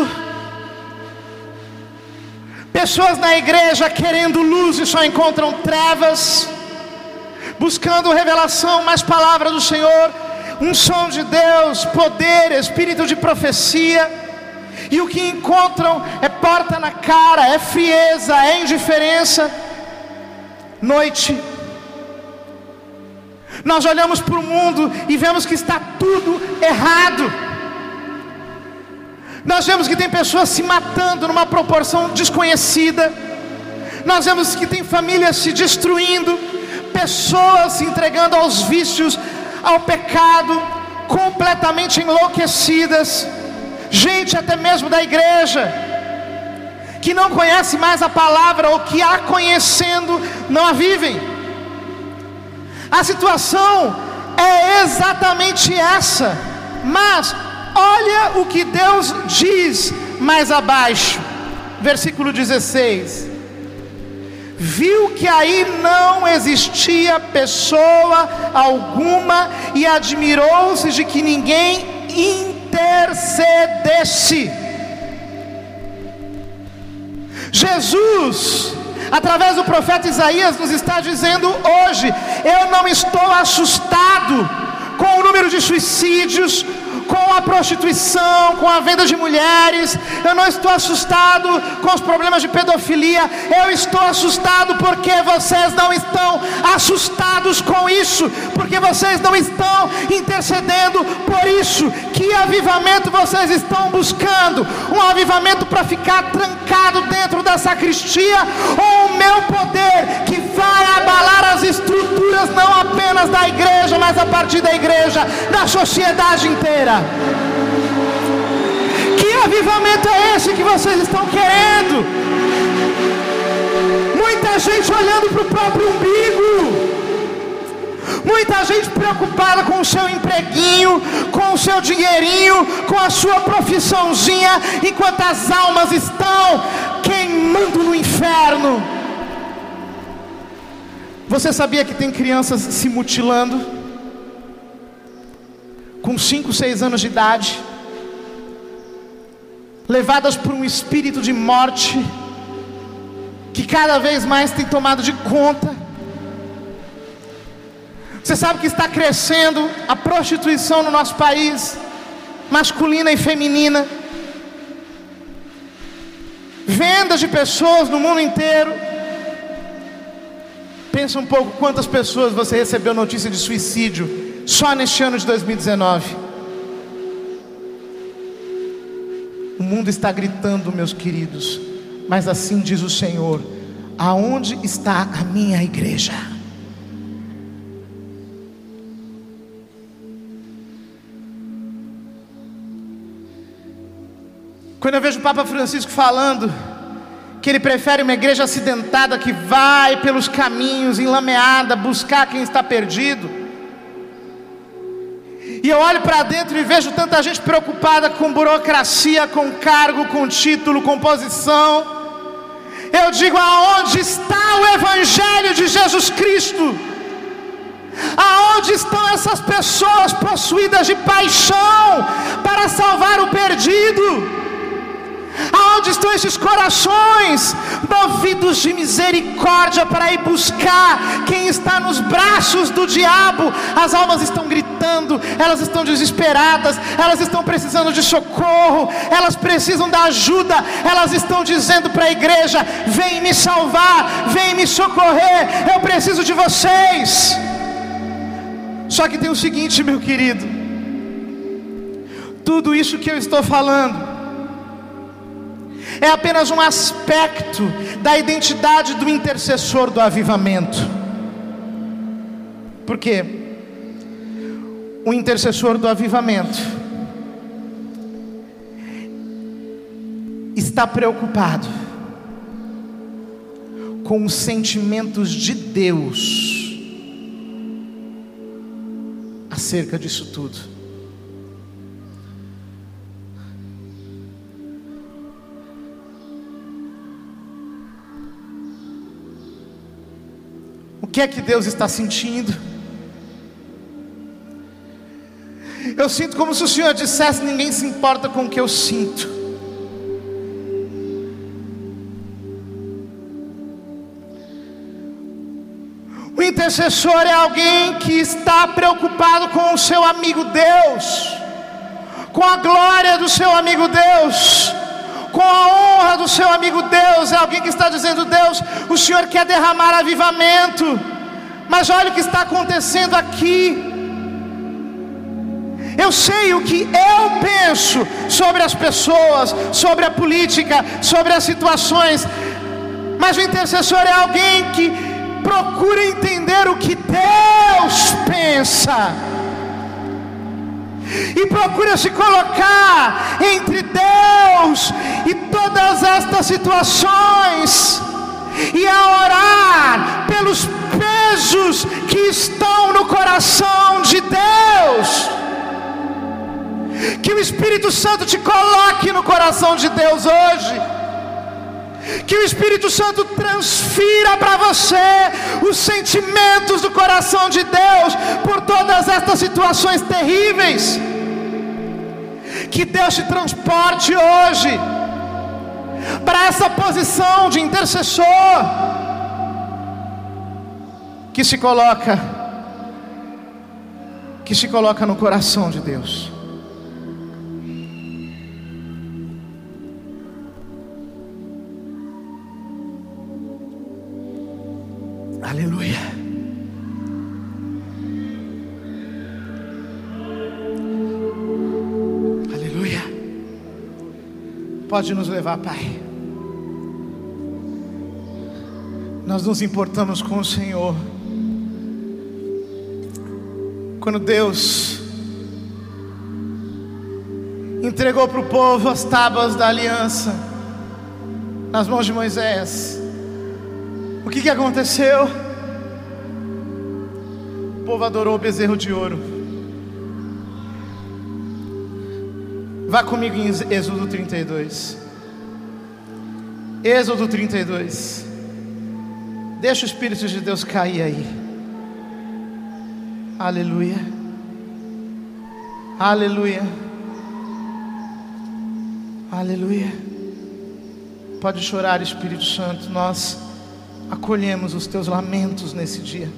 pessoas na igreja querendo luz e só encontram trevas, buscando revelação, mais palavra do Senhor, unção de Deus, poder, espírito de profecia, e o que encontram é porta na cara, é frieza, é indiferença. Noite, nós olhamos para o mundo e vemos que está tudo errado. Nós vemos que tem pessoas se matando numa proporção desconhecida. Nós vemos que tem famílias se destruindo, pessoas se entregando aos vícios, ao pecado, completamente enlouquecidas. Gente até mesmo da igreja, que não conhece mais a palavra, ou que a conhecendo, não a vivem. A situação é exatamente essa. Mas olha o que Deus diz mais abaixo, versículo dezesseis. Viu que aí não existia pessoa alguma, e admirou-se de que ninguém intercedesse. Jesus, através do profeta Isaías, nos está dizendo hoje: eu não estou assustado com o número de suicídios, com a prostituição, com a venda de mulheres. Eu não estou assustado com os problemas de pedofilia. Eu estou assustado porque vocês não estão assustados com isso, porque vocês não estão intercedendo por isso. Que avivamento vocês estão buscando? Um avivamento para ficar trancado dentro da sacristia, ou o meu poder que vai abalar as estruturas, não apenas da igreja, mas a partir da igreja, da sociedade inteira? Que avivamento é esse que vocês estão querendo? Muita gente olhando para o próprio umbigo, muita gente preocupada com o seu empreguinho, com o seu dinheirinho, com a sua profissãozinha, enquanto as almas estão queimando no inferno. Você sabia que tem crianças se mutilando com cinco, seis anos de idade, levadas por um espírito de morte que cada vez mais tem tomado de conta? Você sabe que está crescendo a prostituição no nosso país, masculina e feminina, vendas de pessoas no mundo inteiro. Pensa um pouco quantas pessoas você recebeu notícia de suicídio só neste ano de dois mil e dezenove. O mundo está gritando, meus queridos, mas assim diz o Senhor: aonde está a minha igreja? Quando eu vejo o Papa Francisco falando que ele prefere uma igreja acidentada, que vai pelos caminhos, enlameada, buscar quem está perdido, e eu olho para dentro e vejo tanta gente preocupada com burocracia, com cargo, com título, com posição, eu digo: aonde está o Evangelho de Jesus Cristo? Aonde estão essas pessoas possuídas de paixão para salvar o perdido? Aonde estão esses corações movidos de misericórdia para ir buscar quem está nos braços do diabo? As almas estão gritando, elas estão desesperadas, elas estão precisando de socorro, elas precisam da ajuda, elas estão dizendo para a igreja: vem me salvar, vem me socorrer, eu preciso de vocês. Só que tem o seguinte, meu querido, tudo isso que eu estou falando é apenas um aspecto da identidade do intercessor do avivamento. Por quê? O intercessor do avivamento está preocupado com os sentimentos de Deus acerca disso tudo. O que é que Deus está sentindo? Eu sinto como se o Senhor dissesse: ninguém se importa com o que eu sinto. O intercessor é alguém que está preocupado com o seu amigo Deus, com a glória do seu amigo Deus, com a honra do seu amigo Deus. É alguém que está dizendo: Deus, o Senhor quer derramar avivamento, mas olha o que está acontecendo aqui. Eu sei o que eu penso sobre as pessoas, sobre a política, sobre as situações, mas o intercessor é alguém que procura entender o que Deus pensa e procura se colocar entre Deus e todas estas situações, e a orar pelos pesos que estão no coração de Deus. Que o Espírito Santo te coloque no coração de Deus hoje. Que o Espírito Santo transfira para você os sentimentos do coração de Deus por todas estas situações terríveis. Que Deus te transporte hoje para essa posição de intercessor que se coloca, que se coloca no coração de Deus. Aleluia. Aleluia. Pode nos levar, Pai. Nós nos importamos com o Senhor. Quando Deus entregou para o povo as tábuas da aliança nas mãos de Moisés, o que que aconteceu? O povo adorou o bezerro de ouro. Vá comigo em Êxodo trinta e dois. Êxodo trinta e dois. Deixa o Espírito de Deus cair aí. Aleluia. Aleluia. Aleluia. Pode chorar, Espírito Santo. Nós acolhemos os teus lamentos nesse dia.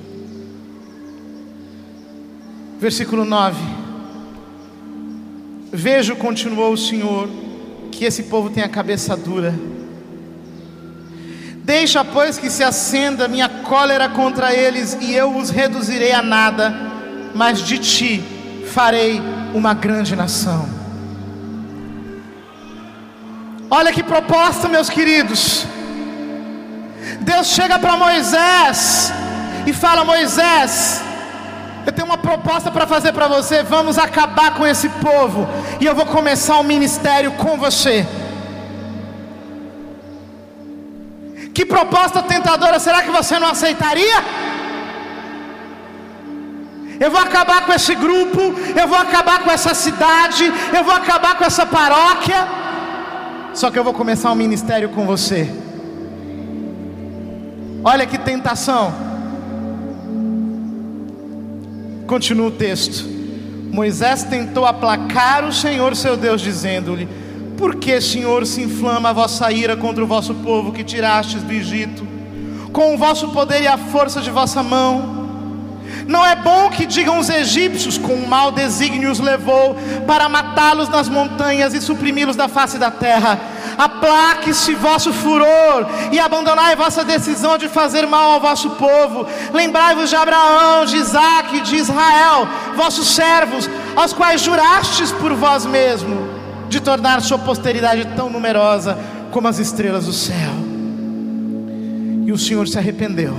Versículo nove. Vejo, continuou o Senhor, que esse povo tem a cabeça dura. Deixa, pois, que se acenda minha cólera contra eles, e eu os reduzirei a nada, mas de ti farei uma grande nação. Olha que proposta, meus queridos. Deus chega para Moisés e fala: Moisés, eu tenho uma proposta para fazer para você. Vamos acabar com esse povo, e eu vou começar um ministério com você. Que proposta tentadora, será que você não aceitaria? Eu vou acabar com esse grupo, eu vou acabar com essa cidade, eu vou acabar com essa paróquia, só que eu vou começar um ministério com você. Olha que tentação. Continua o texto. Moisés tentou aplacar o Senhor seu Deus, dizendo-lhe: por que, Senhor, se inflama a vossa ira contra o vosso povo que tirastes do Egito, com o vosso poder e a força de vossa mão? Não é bom que digam os egípcios: com um mau desígnio os levou para matá-los nas montanhas e suprimi-los da face da terra. Aplaque-se vosso furor e abandonai vossa decisão de fazer mal ao vosso povo. Lembrai-vos de Abraão, de Isaque e de Israel, vossos servos, aos quais jurastes por vós mesmo, de tornar sua posteridade tão numerosa como as estrelas do céu. E o Senhor se arrependeu.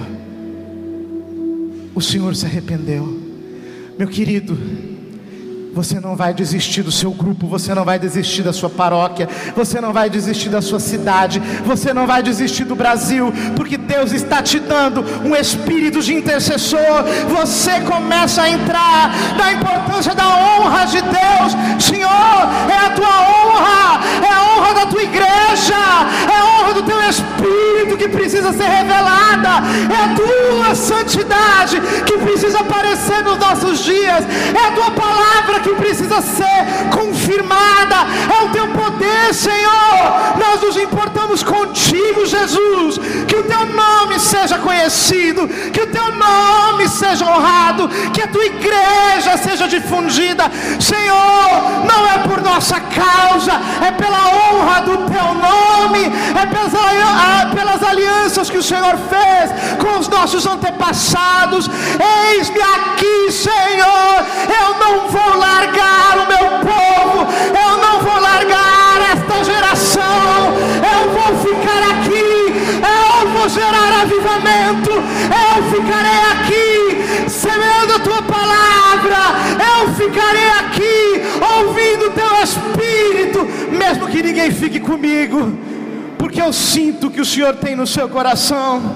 O Senhor se arrependeu. Meu querido, você não vai desistir do seu grupo, você não vai desistir da sua paróquia, você não vai desistir da sua cidade, você não vai desistir do Brasil, porque Deus está te dando um espírito de intercessor. Você começa a entrar na importância da honra de Deus. Senhor, é a tua honra, é a honra da tua igreja, é a honra do teu espírito que precisa ser revelada, é a tua santidade que precisa aparecer nos nossos dias, é a tua palavra que precisa ser confirmada, é o teu poder, Senhor. Nós nos importamos contigo, Jesus. Que o teu nome seja conhecido, que o teu nome seja honrado, que a tua igreja seja difundida, Senhor. Não é por nossa causa, é pela honra do teu nome, é pelas, pelas alianças que o Senhor fez com os nossos antepassados. Eis-me aqui, Senhor. Eu não vou largar o meu povo, eu não vou largar esta geração, eu vou ficar aqui, eu vou gerar avivamento, eu ficarei aqui semeando a tua palavra, eu ficarei aqui ouvindo o teu espírito, mesmo que ninguém fique comigo, porque eu sinto que o Senhor tem no seu coração.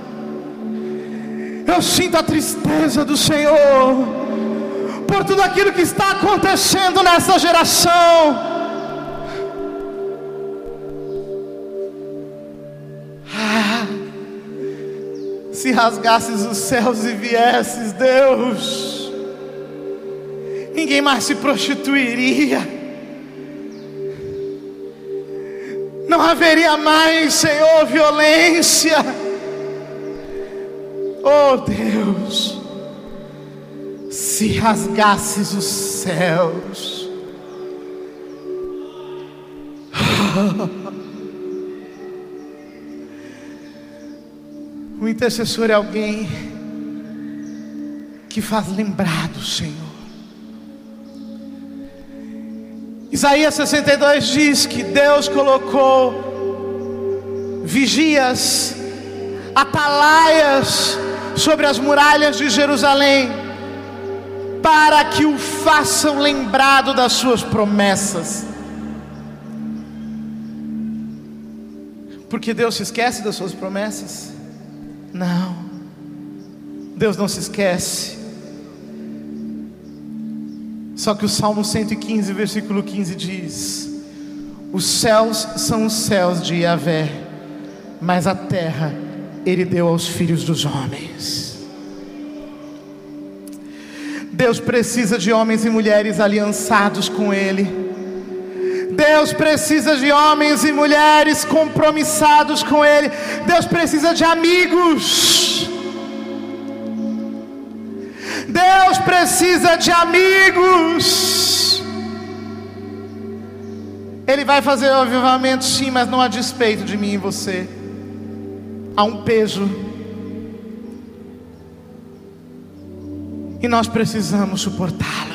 Eu sinto a tristeza do Senhor por tudo aquilo que está acontecendo nessa geração. Ah, se rasgasses os céus e viesses, Deus, ninguém mais se prostituiria, não haveria mais, Senhor, violência. Oh Deus, se rasgasses os céus, o intercessor é alguém que faz lembrar do Senhor. Isaías sessenta e dois diz que Deus colocou vigias, atalaias sobre as muralhas de Jerusalém, para que o façam lembrado das suas promessas. Porque Deus se esquece das suas promessas? Não, Deus não se esquece. Só que o Salmo cento e quinze, versículo quinze diz: os céus são os céus de Yahvé, mas a terra Ele deu aos filhos dos homens. Deus precisa de homens e mulheres aliançados com Ele. Deus precisa de homens e mulheres compromissados com Ele. Deus precisa de amigos. Deus precisa de amigos. Ele vai fazer o avivamento, sim, mas não a despeito de mim e você. Há um peso, e nós precisamos suportá-lo.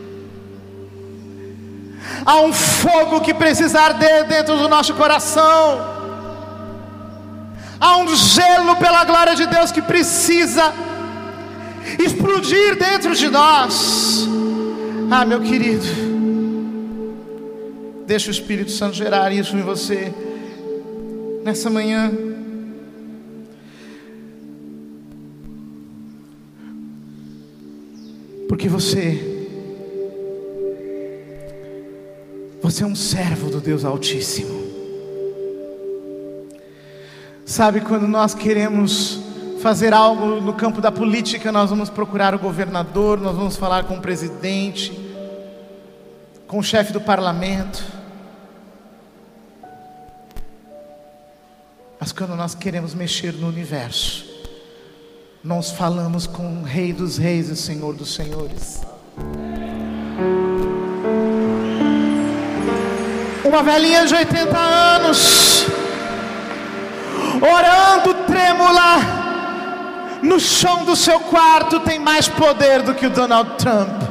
Há um fogo que precisa arder dentro do nosso coração. Há um zelo pela glória de Deus que precisa explodir dentro de nós. Ah, meu querido, deixa o Espírito Santo gerar isso em você nessa manhã. Porque você Você é um servo do Deus Altíssimo. Sabe, quando nós queremos fazer algo no campo da política, nós vamos procurar o governador, nós vamos falar com o presidente, com o chefe do parlamento. Mas quando nós queremos mexer no universo, nós falamos com o Rei dos Reis e Senhor dos Senhores. Uma velhinha de oitenta anos, orando trêmula no chão do seu quarto, tem mais poder do que o Donald Trump.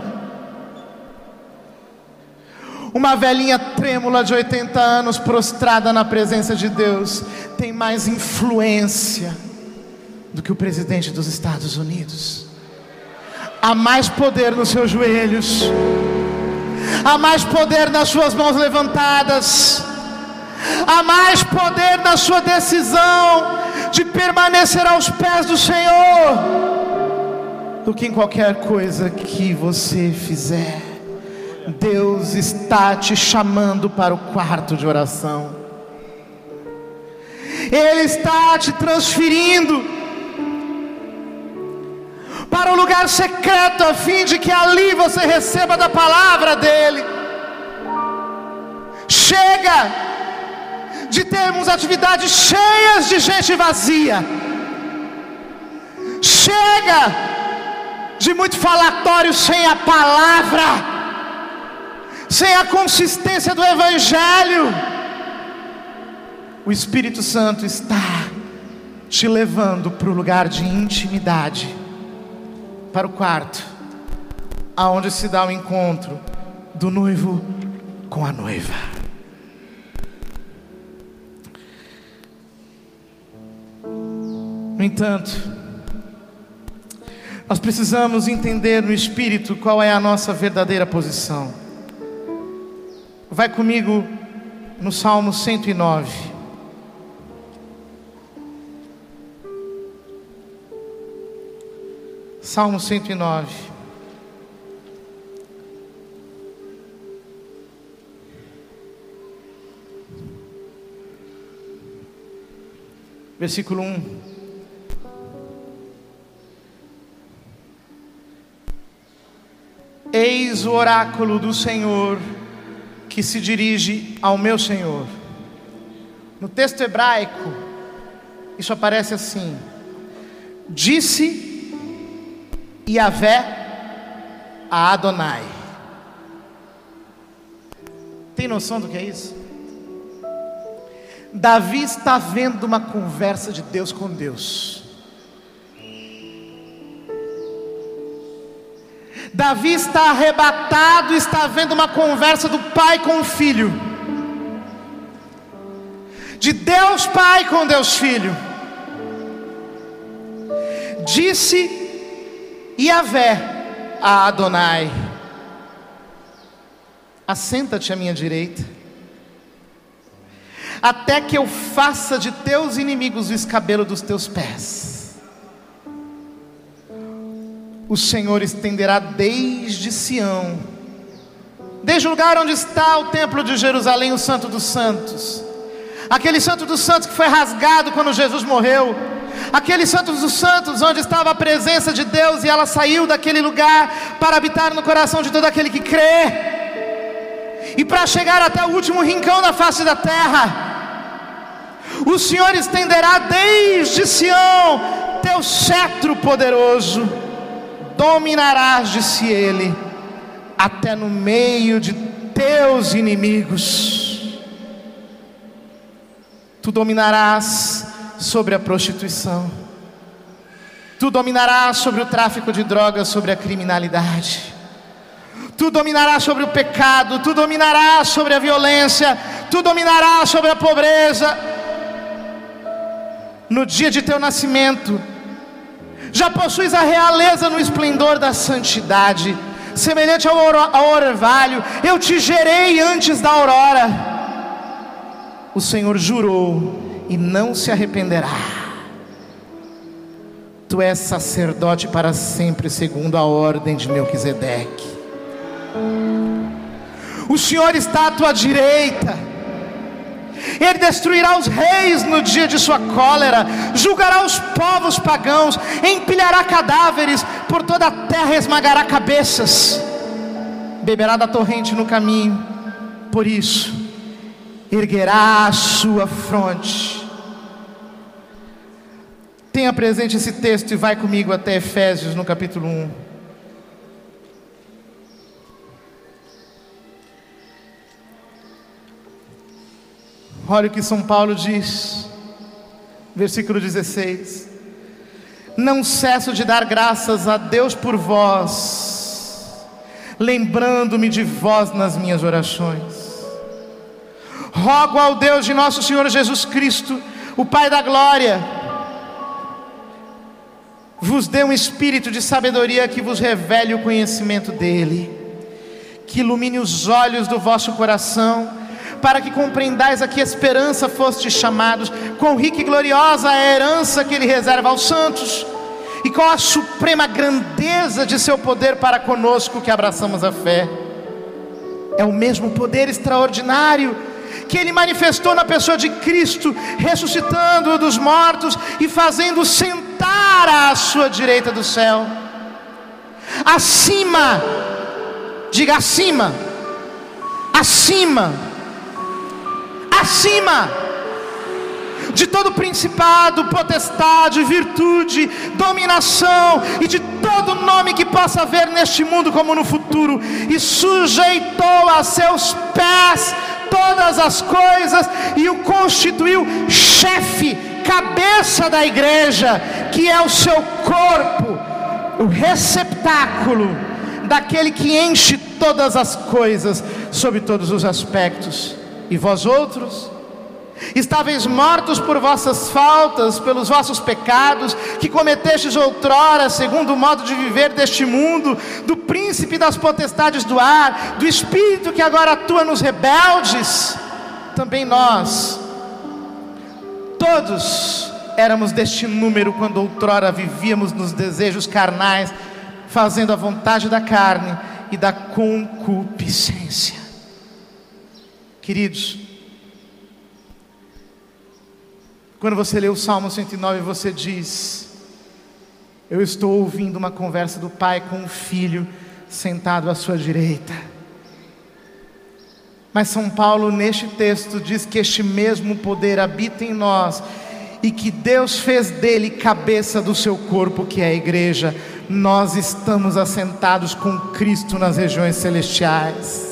Uma velhinha trêmula de oitenta anos, prostrada na presença de Deus, tem mais influência do que o presidente dos Estados Unidos. Há mais poder nos seus joelhos, há mais poder nas suas mãos levantadas, há mais poder na sua decisão de permanecer aos pés do Senhor do que em qualquer coisa que você fizer. Deus está te chamando para o quarto de oração. Ele está te transferindo para o lugar secreto, a fim de que ali você receba da palavra dele. Chega de termos atividades cheias de gente vazia. Chega de muito falatório sem a palavra, sem a consistência do Evangelho. O Espírito Santo está te levando para o lugar de intimidade, para o quarto, aonde se dá o encontro do noivo com a noiva. No entanto, nós precisamos entender no Espírito qual é a nossa verdadeira posição. Vai comigo no Salmo cento e nove. Salmo cento e nove. Versículo um. Eis o oráculo do Senhor que se dirige ao meu Senhor. No texto hebraico, isso aparece assim: disse Yahvé a Adonai. Tem noção do que é isso? Davi está vendo uma conversa de Deus com Deus. Davi está arrebatado, está vendo uma conversa do pai com o filho, de Deus Pai com Deus Filho. Disse Yahvé a Adonai: assenta-te à minha direita, até que eu faça de teus inimigos o escabelo dos teus pés. O Senhor estenderá desde Sião, desde o lugar onde está o templo de Jerusalém, o Santo dos Santos, aquele Santo dos Santos que foi rasgado quando Jesus morreu, aquele Santo dos Santos onde estava a presença de Deus, e ela saiu daquele lugar para habitar no coração de todo aquele que crê, e para chegar até o último rincão da face da terra. O Senhor estenderá desde Sião teu cetro poderoso, dominarás, disse ele, até no meio de teus inimigos. Tu dominarás sobre a prostituição, tu dominarás sobre o tráfico de drogas, sobre a criminalidade, tu dominarás sobre o pecado, tu dominarás sobre a violência, tu dominarás sobre a pobreza. No dia de teu nascimento, já possuis a realeza no esplendor da santidade, semelhante ao, ao orvalho. Eu te gerei antes da aurora. O Senhor jurou e não se arrependerá. Tu és sacerdote para sempre, segundo a ordem de Melquisedeque. O Senhor está à tua direita. Ele destruirá os reis no dia de sua cólera, julgará os povos pagãos, empilhará cadáveres, por toda a terra esmagará cabeças, beberá da torrente no caminho, por isso erguerá a sua fronte. Tenha presente esse texto e vai comigo até Efésios no capítulo um. Olha o que São Paulo diz, versículo dezesseis: não cesso de dar graças a Deus por vós, lembrando-me de vós nas minhas orações. Rogo ao Deus de nosso Senhor Jesus Cristo, o Pai da glória, vos dê um espírito de sabedoria que vos revele o conhecimento dele, que ilumine os olhos do vosso coração, para que compreendais a que esperança fostes chamados, quão rica e gloriosa é a herança que ele reserva aos santos, e qual a suprema grandeza de seu poder para conosco que abraçamos a fé. É o mesmo poder extraordinário que ele manifestou na pessoa de Cristo, ressuscitando-o dos mortos e fazendo-o sentar à sua direita do céu, acima, diga acima, acima, acima de todo principado, potestade, virtude, dominação e de todo nome que possa haver neste mundo como no futuro, e sujeitou a seus pés todas as coisas e o constituiu chefe, cabeça da igreja, que é o seu corpo, o receptáculo daquele que enche todas as coisas sob todos os aspectos. E vós outros estáveis mortos por vossas faltas, pelos vossos pecados, que cometestes outrora, segundo o modo de viver deste mundo, do príncipe das potestades do ar, do espírito que agora atua nos rebeldes. Também nós, todos éramos deste número, quando outrora vivíamos nos desejos carnais, fazendo a vontade da carne e da concupiscência. Queridos, quando você lê o Salmo cento e nove, você diz: eu estou ouvindo uma conversa do Pai com o Filho sentado à sua direita. Mas São Paulo neste texto diz que este mesmo poder habita em nós, e que Deus fez dele cabeça do seu corpo, que é a igreja. Nós estamos assentados com Cristo nas regiões celestiais.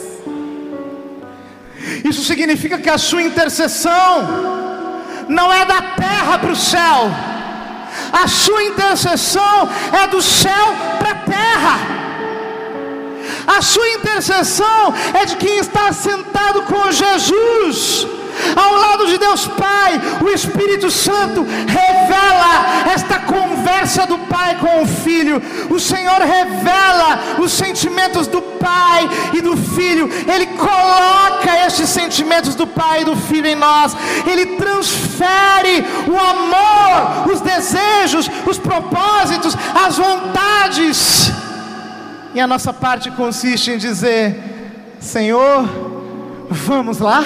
Isso significa que a sua intercessão não é da terra para o céu, a sua intercessão é do céu para a terra. A sua intercessão é de quem está sentado com Jesus ao lado de Deus Pai. O Espírito Santo revela esta conversa do Pai com o Filho. O Senhor revela os sentimentos do Pai e do Filho. Ele coloca estes sentimentos do Pai e do Filho em nós. Ele transfere o amor, os desejos, os propósitos, as vontades. E a nossa parte consiste em dizer: Senhor, vamos lá?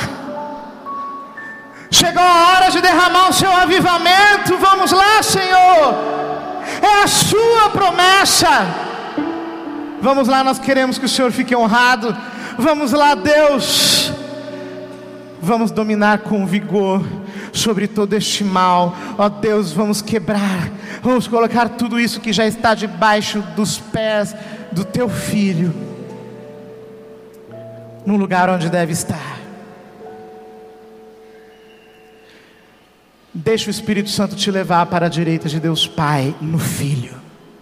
Chegou a hora de derramar o seu avivamento. Vamos lá, Senhor, é a sua promessa. Vamos lá, nós queremos que o Senhor fique honrado. Vamos lá, Deus, vamos dominar com vigor sobre todo este mal. Ó Deus, vamos quebrar, vamos colocar tudo isso que já está debaixo dos pés do teu Filho no lugar onde deve estar. Deixa o Espírito Santo te levar para a direita de Deus Pai no Filho.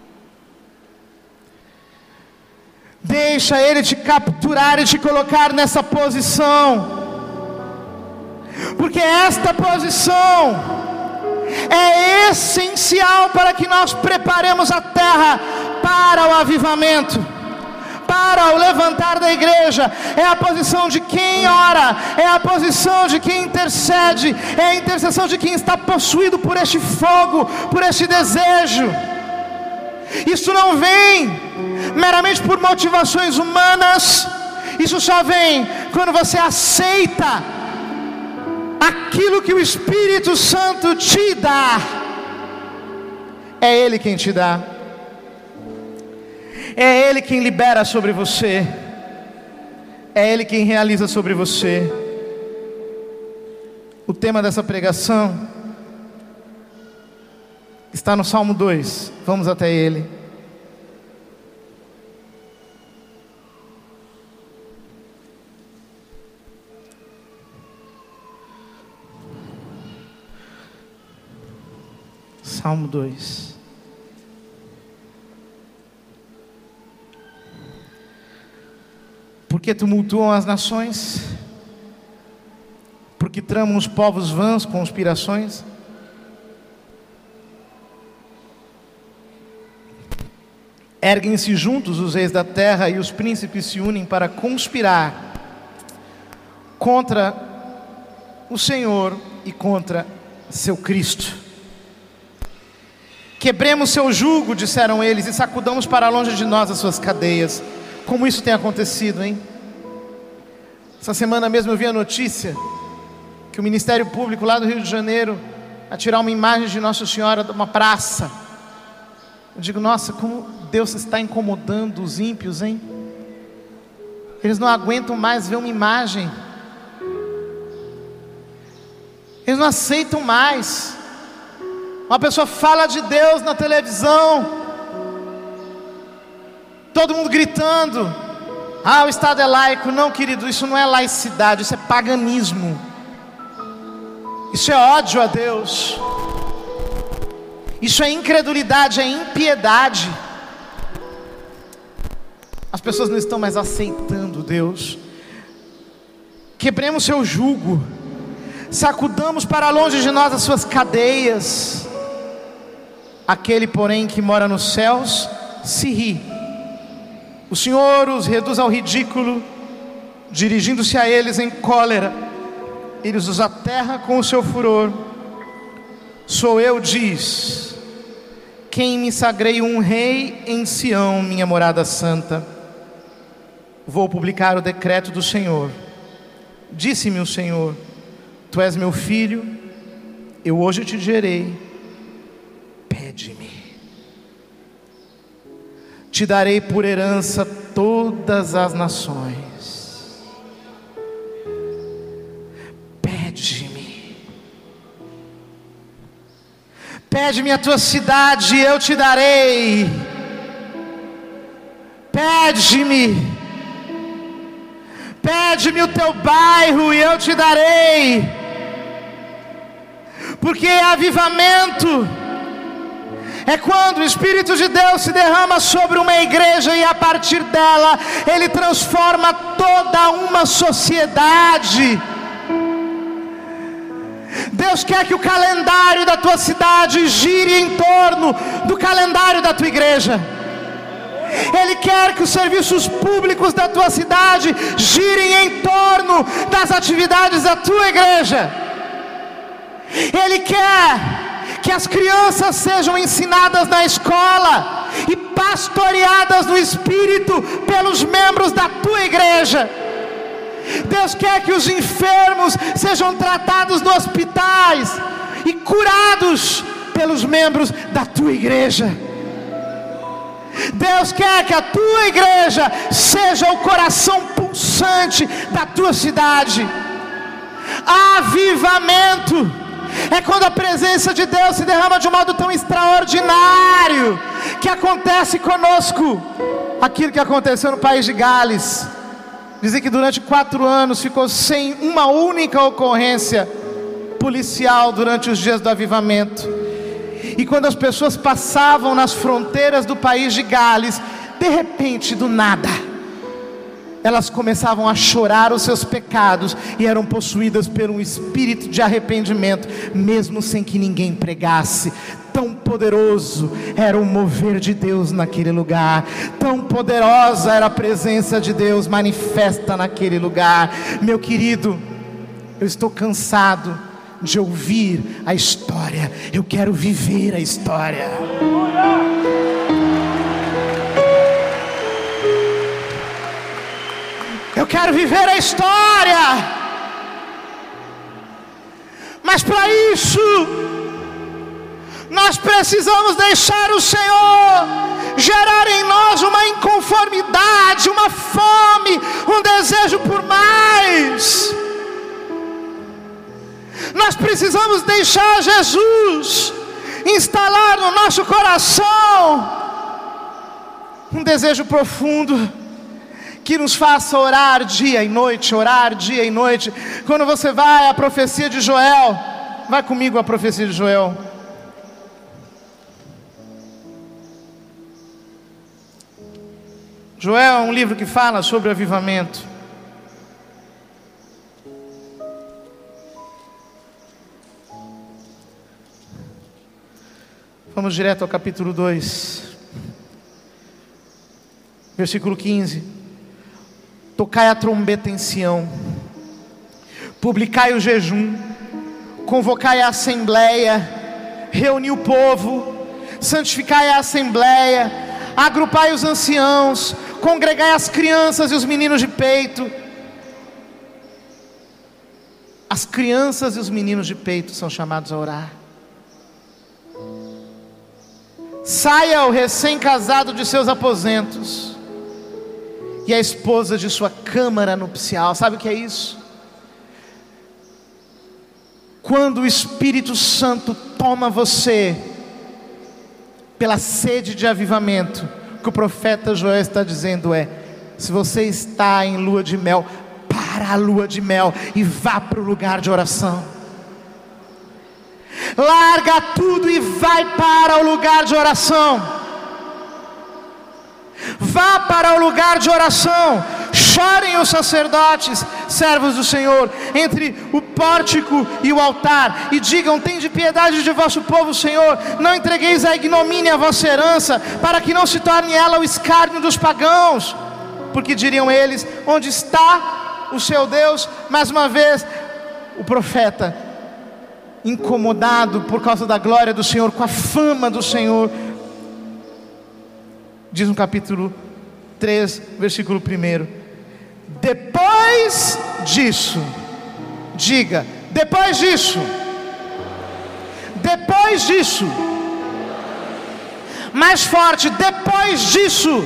Deixa Ele te capturar e te colocar nessa posição, porque esta posição é essencial para que nós preparemos a terra para o avivamento, para o levantar da igreja. É a posição de quem ora, é a posição de quem intercede, é a intercessão de quem está possuído por este fogo, por este desejo. Isso não vem meramente por motivações humanas, isso só vem quando você aceita aquilo que o Espírito Santo te dá, é Ele quem te dá, é Ele quem libera sobre você, é Ele quem realiza sobre você. O tema dessa pregação está no Salmo dois, vamos até ele. Salmo dois. Porque tumultuam as nações, porque tramam os povos vãs conspirações. Erguem-se juntos os reis da terra e os príncipes se unem para conspirar contra o Senhor e contra seu Cristo. Quebremos seu jugo, disseram eles, e sacudamos para longe de nós as suas cadeias. Como isso tem acontecido, hein? Essa semana mesmo eu vi a notícia que o Ministério Público lá do Rio de Janeiro a tirar uma imagem de Nossa Senhora de uma praça. Eu digo, nossa, como Deus está incomodando os ímpios, hein? Eles não aguentam mais ver uma imagem, eles não aceitam mais. Uma pessoa fala de Deus na televisão, todo mundo gritando, ah, o Estado é laico. Não, querido, isso não é laicidade, isso é paganismo, isso é ódio a Deus, isso é incredulidade, é impiedade. As pessoas não estão mais aceitando Deus. Quebremos seu jugo, sacudamos para longe de nós as suas cadeias. Aquele, porém, que mora nos céus se ri. O Senhor os reduz ao ridículo, dirigindo-se a eles em cólera. Ele os aterra com o seu furor. Sou eu, diz, quem me sagrei um rei em Sião, minha morada santa. Vou publicar o decreto do Senhor. Disse-me o Senhor, tu és meu filho, eu hoje te gerei. Pede-me, te darei por herança todas as nações. Pede-me, pede-me a tua cidade e eu te darei. Pede-me, pede-me o teu bairro e eu te darei. Porque avivamento é quando o Espírito de Deus se derrama sobre uma igreja e a partir dela Ele transforma toda uma sociedade. Deus quer que o calendário da tua cidade gire em torno do calendário da tua igreja. Ele quer que os serviços públicos da tua cidade girem em torno das atividades da tua igreja. Ele quer que as crianças sejam ensinadas na escola e pastoreadas no Espírito pelos membros da tua igreja. Deus quer que os enfermos sejam tratados nos hospitais e curados pelos membros da tua igreja. Deus quer que a tua igreja seja o coração pulsante da tua cidade. Avivamento é quando a presença de Deus se derrama de um modo tão extraordinário, que acontece conosco aquilo que aconteceu no país de Gales. Dizem que durante quatro anos ficou sem uma única ocorrência policial durante os dias do avivamento. E quando as pessoas passavam nas fronteiras do país de Gales, de repente, do nada, elas começavam a chorar os seus pecados e eram possuídas por um espírito de arrependimento, mesmo sem que ninguém pregasse. Tão poderoso era o mover de Deus naquele lugar, tão poderosa era a presença de Deus manifesta naquele lugar. Meu querido, eu estou cansado de ouvir a história, eu quero viver a história. Eu quero viver a história. Mas para isso, nós precisamos deixar o Senhor gerar em nós uma inconformidade, uma fome, um desejo por mais. Nós precisamos deixar Jesus instalar no nosso coração um desejo profundo, que nos faça orar dia e noite, orar dia e noite. Quando você vai à profecia de Joel, vai comigo à profecia de Joel. Joel é um livro que fala sobre o avivamento. Vamos direto ao capítulo dois, versículo quinze. Tocai a trombeta em Sião, publicai o jejum, convocai a assembleia, reuni o povo, santificai a assembleia, agrupai os anciãos, congregai as crianças e os meninos de peito. As crianças e os meninos de peito são chamados a orar. Saia o recém-casado de seus aposentos, e a esposa de sua câmara nupcial. Sabe o que é isso? Quando o Espírito Santo toma você pela sede de avivamento, o que o profeta Joel está dizendo é: se você está em lua de mel, para a lua de mel e vá para o lugar de oração. Larga tudo e vai para o lugar de oração. Vá para o lugar de oração. Chorem os sacerdotes, servos do Senhor, entre o pórtico e o altar, e digam: tende piedade de vosso povo, Senhor. Não entregueis a ignomínia a vossa herança, para que não se torne ela o escárnio dos pagãos. Porque diriam eles: onde está o seu Deus? Mais uma vez, o profeta, incomodado por causa da glória do Senhor, com a fama do Senhor, diz no capítulo três, versículo um: depois disso, diga, depois disso, depois disso, mais forte, depois disso,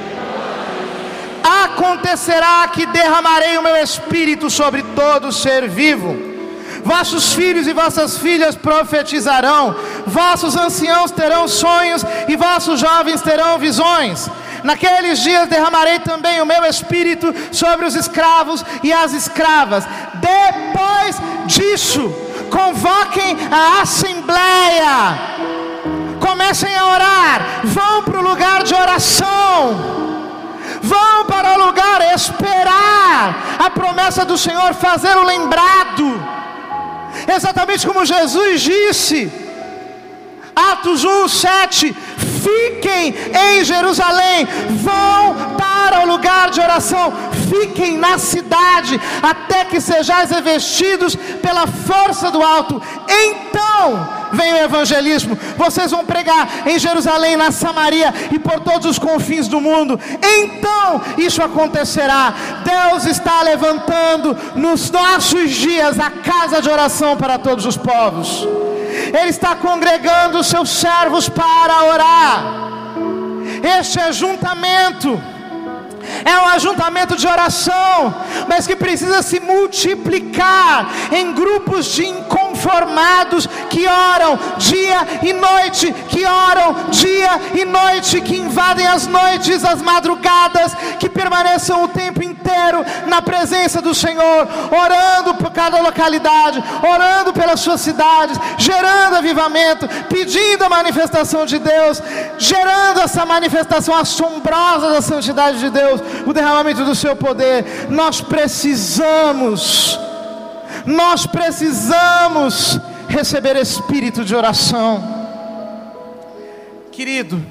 acontecerá que derramarei o meu espírito sobre todo ser vivo. Vossos filhos e vossas filhas profetizarão, vossos anciãos terão sonhos e vossos jovens terão visões. Naqueles dias derramarei também o meu espírito sobre os escravos e as escravas. Depois disso, convoquem a assembleia, comecem a orar, vão para o lugar de oração, vão para o lugar esperar a promessa do Senhor, fazer o lembrado. Exatamente como Jesus disse, Atos um, sete: fiquem em Jerusalém, vão para o lugar de oração, fiquem na cidade, até que sejais revestidos pela força do alto. Então vem o evangelismo, vocês vão pregar em Jerusalém, na Samaria e por todos os confins do mundo. Então isso acontecerá. Deus está levantando nos nossos dias a casa de oração para todos os povos. Ele está congregando os seus servos para orar. Este ajuntamento é um ajuntamento de oração, mas que precisa se multiplicar em grupos de inconformados que oram dia e noite, que oram dia e noite, que invadem as noites, as madrugadas, que permaneçam o tempo inteiro na presença do Senhor, orando por cada localidade, orando pelas suas cidades, gerando avivamento, pedindo a manifestação de Deus, gerando essa manifestação assombrosa da santidade de Deus, o derramamento do seu poder. Nós precisamos, nós precisamos receber espírito de oração. Querido,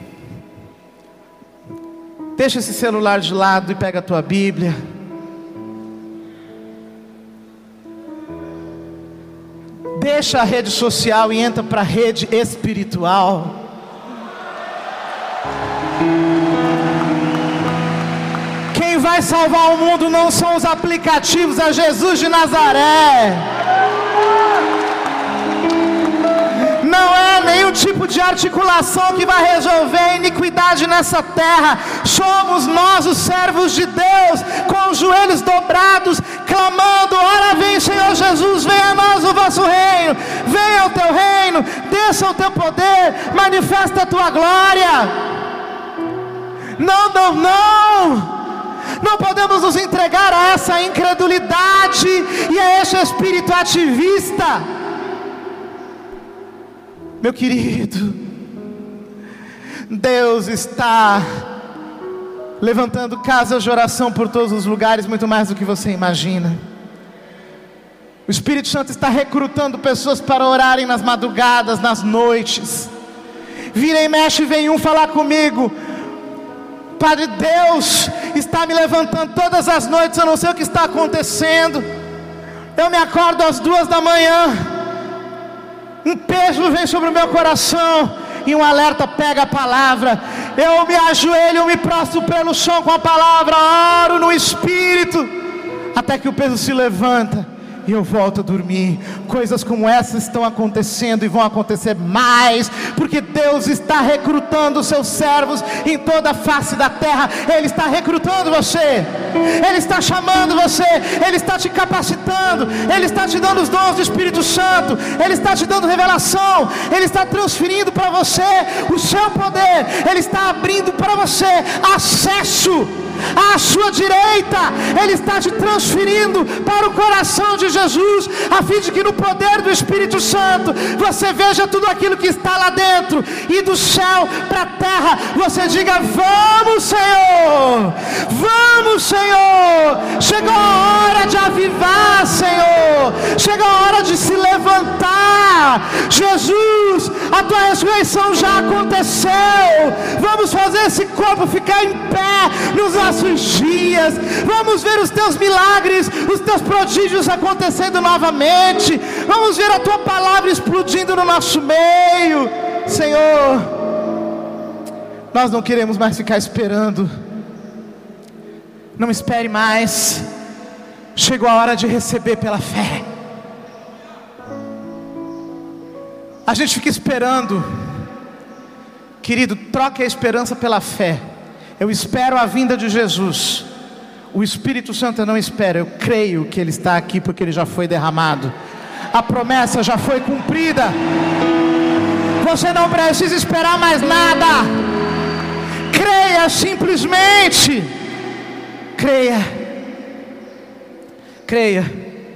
deixa esse celular de lado e pega a tua Bíblia. Deixa a rede social e entra para a rede espiritual. Quem vai salvar o mundo não são os aplicativos, é Jesus de Nazaré. não é nenhum tipo de articulação que vai resolver a iniquidade nessa terra. Somos nós os servos de Deus, com os joelhos dobrados, clamando: ora vem Senhor Jesus, venha a nós o vosso reino, venha o teu reino, desça o teu poder, manifesta a tua glória. Não, não, não Não podemos nos entregar a essa incredulidade e a esse espírito ativista. Meu querido, Deus está levantando casas de oração por todos os lugares, muito mais do que você imagina. O Espírito Santo está recrutando pessoas para orarem nas madrugadas, nas noites. Vira e mexe, vem um falar comigo: Padre, Deus está me levantando todas as noites, eu não sei o que está acontecendo. Eu me acordo às duas da manhã, um peso vem sobre o meu coração e um alerta pega a palavra. Eu me ajoelho, eu me prostro pelo chão com a palavra, oro no Espírito, até que o peso se levanta e eu volto a dormir. Coisas como essas estão acontecendo e vão acontecer mais, porque Deus está recrutando os seus servos em toda a face da terra. Ele está recrutando você, Ele está chamando você, Ele está te capacitando, Ele está te dando os dons do Espírito Santo, Ele está te dando revelação, Ele está transferindo para você o seu poder, Ele está abrindo para você acesso à sua direita. Ele está te transferindo para o coração de Jesus, a fim de que no poder do Espírito Santo você veja tudo aquilo que está lá dentro, e do céu para a terra você diga: vamos Senhor, vamos Senhor. Chegou a hora de avivar, Senhor, chegou a hora de se levantar. Jesus, a tua ressurreição já aconteceu. Vamos fazer esse corpo ficar em pé nos nossos dias. Vamos ver os teus milagres, os teus prodígios acontecendo novamente. Vamos ver a tua palavra explodindo no nosso meio. Senhor, nós não queremos mais ficar esperando. Não espere mais. Chegou a hora de receber pela fé. A gente fica esperando. Querido, troque a esperança pela fé. Eu espero a vinda de Jesus. O Espírito Santo eu não espera, eu creio que Ele está aqui porque Ele já foi derramado. A promessa já foi cumprida. Você não precisa esperar mais nada. Creia simplesmente. Creia. Creia.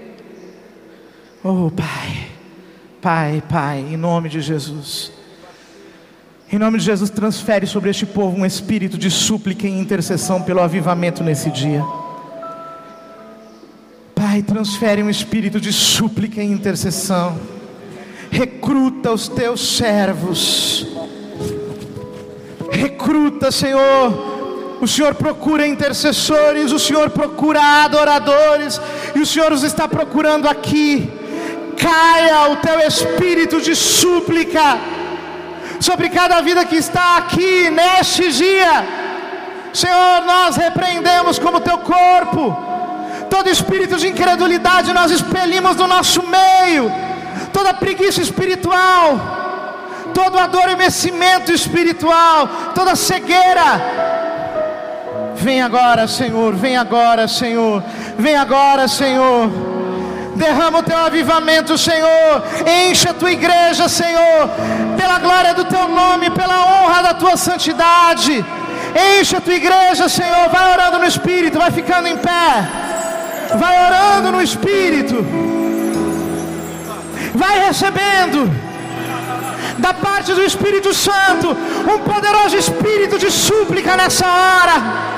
Oh Pai, Pai, Pai, em nome de Jesus. Em nome de Jesus, transfere sobre este povo um espírito de súplica e intercessão pelo avivamento nesse dia. Pai, transfere um espírito de súplica e intercessão. Recruta os teus servos. Recruta, Senhor. O Senhor procura intercessores, o Senhor procura adoradores, e o Senhor os está procurando aqui. Caia o teu espírito de súplica sobre cada vida que está aqui neste dia. Senhor, nós repreendemos como teu corpo todo espírito de incredulidade, nós expelimos do nosso meio toda preguiça espiritual, todo adormecimento espiritual, toda cegueira. Vem agora, Senhor, vem agora, Senhor, vem agora, Senhor. Derrama o teu avivamento, Senhor. Enche a tua igreja, Senhor, pela glória do teu nome, pela honra da tua santidade. Enche a tua igreja, Senhor. Vai orando no Espírito, vai ficando em pé. Vai orando no Espírito. Vai recebendo da parte do Espírito Santo um poderoso espírito de súplica nessa hora.